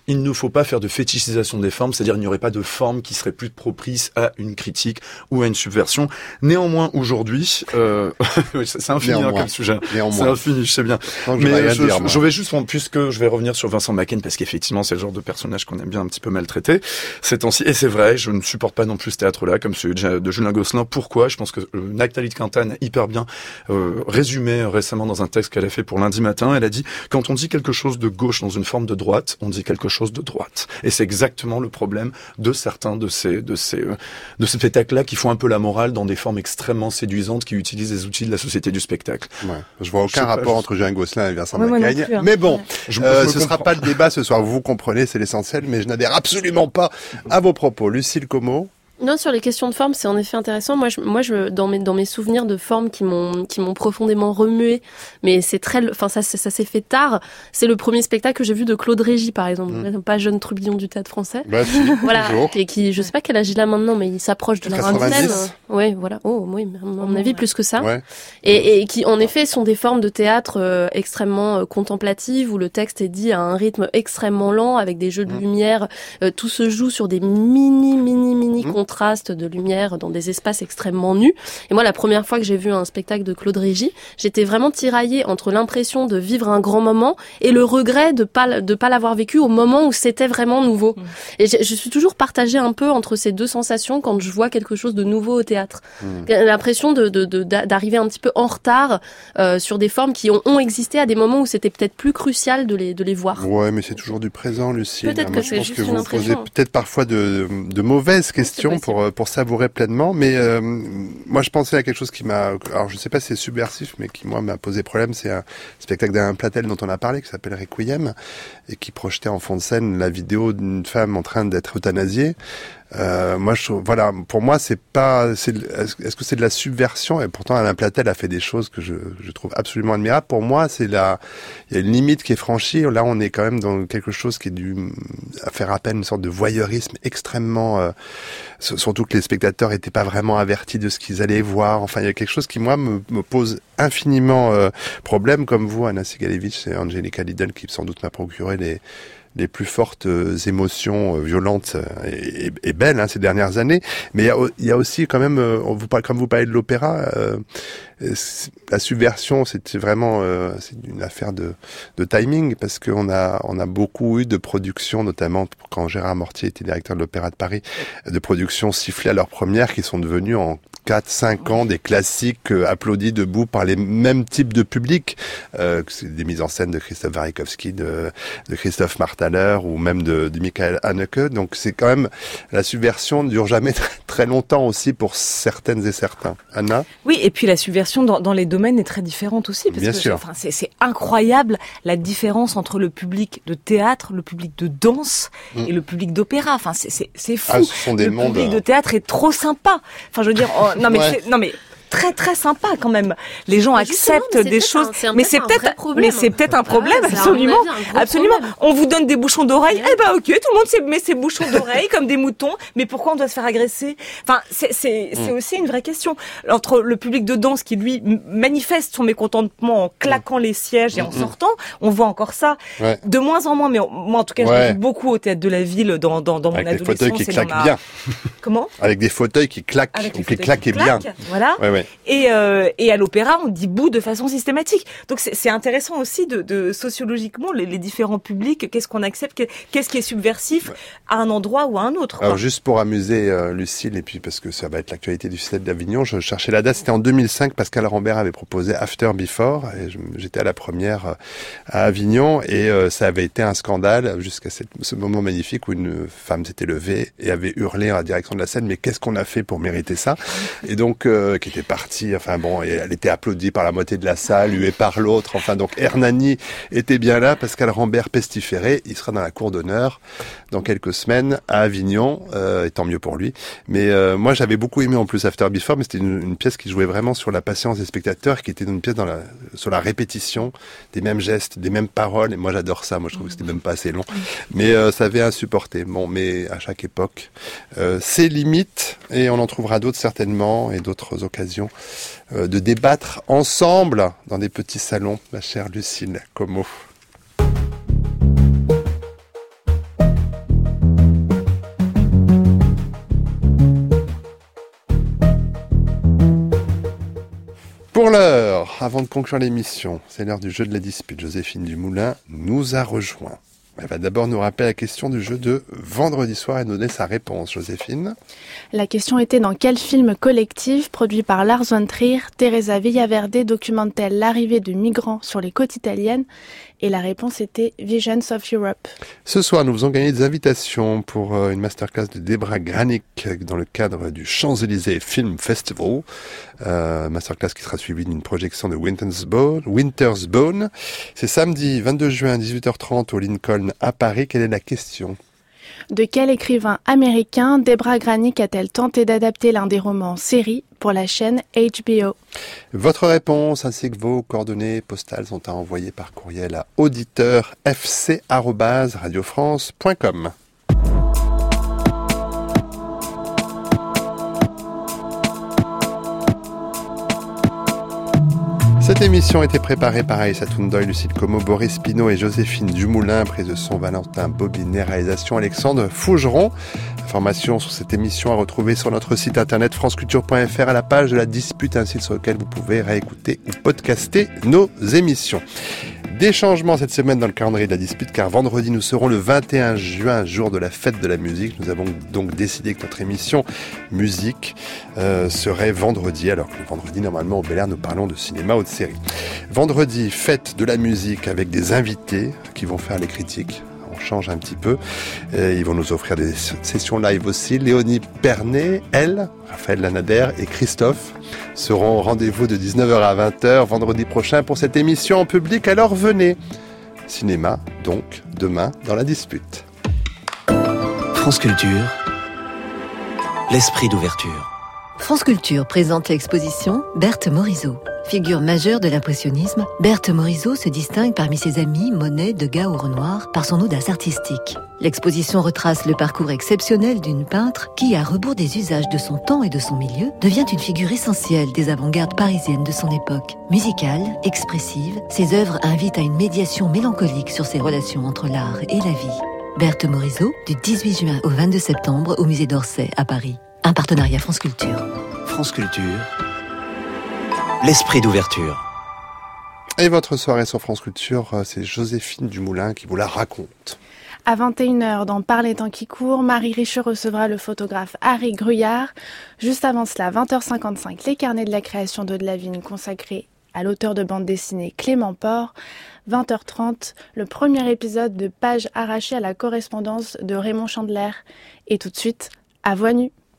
S6: il ne faut pas faire de fétichisation des formes, c'est-à-dire il n'y aurait pas de forme qui serait plus propice à une critique ou à une subversion. Néanmoins, aujourd'hui, c'est infini comme sujet. C'est infini, je sais bien. Mais je vais juste, puisque je vais revenir sur Vincent Macken, parce qu'effectivement, c'est le genre de personnage qu'on aime bien un petit peu maltraiter ces temps-ci. Et c'est vrai, je ne supporte pas non plus ce théâtre-là, comme celui de Julien Gosselin. Pourquoi ? Je pense que Nathalie de Quintane a hyper bien résumé récemment dans un texte qu'elle a fait pour Lundi Matin. Elle a dit, quand on dit quelque chose de gauche dans une forme de droite, on dit quelque chose de droite. Et c'est exactement le problème de certains de ces spectacles-là qui font un peu la morale dans des formes extrêmement séduisantes, qui utilisent les outils de la société du spectacle.
S3: Ouais. Je vois aucun rapport entre Julien Gosselin et Vincent Macken. Mais bon, ce sera pas le débat ce soir. Vous comprenez, c'est l'essentiel, mais je n'adhère absolument pas à vos propos. Lucille Como.
S4: Non, sur les questions de forme, c'est en effet intéressant. Moi, dans mes souvenirs de formes qui m'ont profondément remué, mais ça s'est fait tard. C'est le premier spectacle que j'ai vu de Claude Régis, par exemple. Pas jeune trublion du théâtre français.
S3: Bah, si,
S4: voilà.
S3: Toujours.
S4: Et qui, je sais pas quel âge il a maintenant, mais il s'approche de la vingtaine. Ouais, voilà. Oh, oui, à mon avis, plus que ça.
S3: Ouais.
S4: Et qui, en effet, sont des formes de théâtre extrêmement contemplatives, où le texte est dit à un rythme extrêmement lent, avec des jeux de lumière. Tout se joue sur des mini contrastes de lumière dans des espaces extrêmement nus. Et moi, la première fois que j'ai vu un spectacle de Claude Régis, j'étais vraiment tiraillée entre l'impression de vivre un grand moment et le regret de pas l'avoir vécu au moment où c'était vraiment nouveau. Et je suis toujours partagée un peu entre ces deux sensations quand je vois quelque chose de nouveau au théâtre. L'impression d'arriver un petit peu en retard sur des formes qui ont existé à des moments où c'était peut-être plus crucial de les voir.
S3: Ouais, mais c'est toujours du présent, Lucille.
S4: Peut-être que c'est juste une impression.
S3: Je pense que vous posez peut-être parfois de mauvaises questions pour savourer pleinement, mais moi je pensais à quelque chose qui m'a, alors je sais pas si c'est subversif, mais qui moi m'a posé problème. C'est un spectacle d'Alain Platel dont on a parlé, qui s'appelle Requiem, et qui projetait en fond de scène la vidéo d'une femme en train d'être euthanasiée. Moi, pour moi, est-ce que c'est de la subversion? Et pourtant, Alain Platel a fait des choses que je trouve absolument admirables. Pour moi, il y a une limite qui est franchie. Là, on est quand même dans quelque chose qui est à faire appel à une sorte de voyeurisme extrêmement, surtout que les spectateurs étaient pas vraiment avertis de ce qu'ils allaient voir. Enfin, il y a quelque chose qui, moi, me pose infiniment problème, comme vous, Anna Sigalevitch et Angelika Lidl, qui sans doute m'a procuré les plus fortes émotions violentes et belles ces dernières années. Mais il y a aussi quand même, comme vous parlez de l'opéra, la subversion, c'est vraiment c'est une affaire de timing, parce qu'on a beaucoup eu de productions, notamment quand Gérard Mortier était directeur de l'Opéra de Paris, de productions sifflées à leur première qui sont devenues en 4-5 ans des classiques applaudis debout par les mêmes types de publics, des mises en scène de Christophe Warikowski, de Christophe Marthaler ou même de Michael Haneke. Donc c'est quand même, la subversion ne dure jamais très longtemps aussi pour certaines et certains. Anna?
S5: Oui, et puis la subversion dans les domaines est très différente aussi, parce
S3: Bien
S5: que
S3: sûr.
S5: C'est incroyable la différence entre le public de théâtre, le public de danse et le public d'opéra. Enfin, c'est fou.
S3: Ce sont des mondes.
S5: Le public de théâtre est trop sympa. Enfin, je veux dire, très très sympa quand même. Les gens acceptent des choses, mais c'est peut-être un problème, absolument, absolument. On vous donne des bouchons d'oreilles, ok, tout le monde met ses bouchons d'oreilles comme des moutons, mais pourquoi on doit se faire agresser? Enfin, c'est aussi une vraie question. Entre le public de danse qui lui manifeste son mécontentement en claquant les sièges et en sortant, on voit encore ça de moins en moins, mais moi en tout cas, je l'ai vu beaucoup au théâtre de la Ville dans mon adolescence.
S3: Avec des fauteuils qui claquent bien.
S5: Comment?
S3: Avec des fauteuils qui claquent, ou qui claquent bien.
S5: Voilà.
S3: Ouais.
S5: Et à l'opéra, on dit bout de façon systématique. Donc c'est intéressant aussi de sociologiquement les différents publics, qu'est-ce qu'on accepte, qu'est-ce qui est subversif à un endroit ou à un autre.
S3: Alors juste pour amuser Lucille, et puis parce que ça va être l'actualité du Festival d'Avignon, je cherchais la date, c'était en 2005, Pascal Rambert avait proposé After Before, et j'étais à la première à Avignon, et ça avait été un scandale jusqu'à ce moment magnifique où une femme s'était levée et avait hurlé à la direction de la scène, mais qu'est-ce qu'on a fait pour mériter ça? Et donc qui était partie, enfin bon, et elle était applaudie par la moitié de la salle, huée par l'autre, enfin donc Hernani était bien là, Pascal Rambert pestiféré, il sera dans la cour d'honneur dans quelques semaines à Avignon, et tant mieux pour lui. Mais moi j'avais beaucoup aimé en plus After Before, mais c'était une pièce qui jouait vraiment sur la patience des spectateurs, qui était une pièce sur la répétition des mêmes gestes, des mêmes paroles, et moi j'adore ça, moi je trouve que c'était même pas assez long, mais ça avait insupporté. Bon, mais à chaque époque, c'est limite, et on en trouvera d'autres certainement, et d'autres occasions de débattre ensemble dans des petits salons, ma chère Lucille Como. l'heure, avant de conclure l'émission, c'est l'heure du jeu de la dispute. Joséphine Dumoulin nous a rejoint. Elle va d'abord nous rappeler la question du jeu de vendredi soir et nous donner sa réponse, Joséphine.
S10: La question était: dans quel film collectif produit par Lars von Trier, Teresa Villaverde documente-t-elle l'arrivée de migrants sur les côtes italiennes? Et la réponse était Visions of Europe.
S3: Ce soir, nous vous avons gagné des invitations pour une masterclass de Debra Granik dans le cadre du Champs-Élysées Film Festival. Masterclass qui sera suivie d'une projection de Winter's Bone. C'est samedi 22 juin 18h30 au Lincoln à Paris. Quelle est la question ?
S10: De quel écrivain américain Debra Granik a-t-elle tenté d'adapter l'un des romans en série pour la chaîne HBO?
S3: Votre réponse ainsi que vos coordonnées postales sont à envoyer par courriel à auditeur@radiofrance.com. Cette émission a été préparée par Aïssa Toundoy, Lucille Como, Boris Pinault et Joséphine Dumoulin, prise de son Valentin Bobinet, réalisation Alexandre Fougeron. Informations sur cette émission à retrouver sur notre site internet franceculture.fr à la page de la dispute, un site sur lequel vous pouvez réécouter ou podcaster nos émissions. Des changements cette semaine dans le calendrier de la dispute, car vendredi nous serons le 21 juin, jour de la fête de la musique. Nous avons donc décidé que notre émission musique serait vendredi, alors que le vendredi normalement au Bel Air nous parlons de cinéma ou de série. Vendredi, fête de la musique avec des invités qui vont faire les critiques. On change un petit peu. Ils vont nous offrir des sessions live aussi. Léonie Pernet, elle, Raphaël Lanader et Christophe seront au rendez-vous de 19h à 20h vendredi prochain pour cette émission en public. Alors venez. Cinéma, donc, demain dans la dispute.
S11: France Culture, l'esprit d'ouverture.
S12: France Culture présente l'exposition Berthe Morisot. Figure majeure de l'impressionnisme, Berthe Morisot se distingue parmi ses amis Monet, Degas ou Renoir par son audace artistique. L'exposition retrace le parcours exceptionnel d'une peintre qui, à rebours des usages de son temps et de son milieu, devient une figure essentielle des avant-gardes parisiennes de son époque. Musicale, expressive, ses œuvres invitent à une médiation mélancolique sur ses relations entre l'art et la vie. Berthe Morisot, du 18 juin au 22 septembre au musée d'Orsay à Paris. Un partenariat France Culture.
S11: France Culture, l'esprit d'ouverture.
S3: Et votre soirée sur France Culture, c'est Joséphine Dumoulin qui vous la raconte.
S10: À 21h, dans Par les temps qui courent, Marie Richer recevra le photographe Harry Gruyard. Juste avant cela, 20h55, les carnets de la création de Lavigne consacrés à l'auteur de bande dessinée Clément Port. 20h30, le premier épisode de Pages arrachées à la correspondance de Raymond Chandler. Et tout de suite, à voix nue.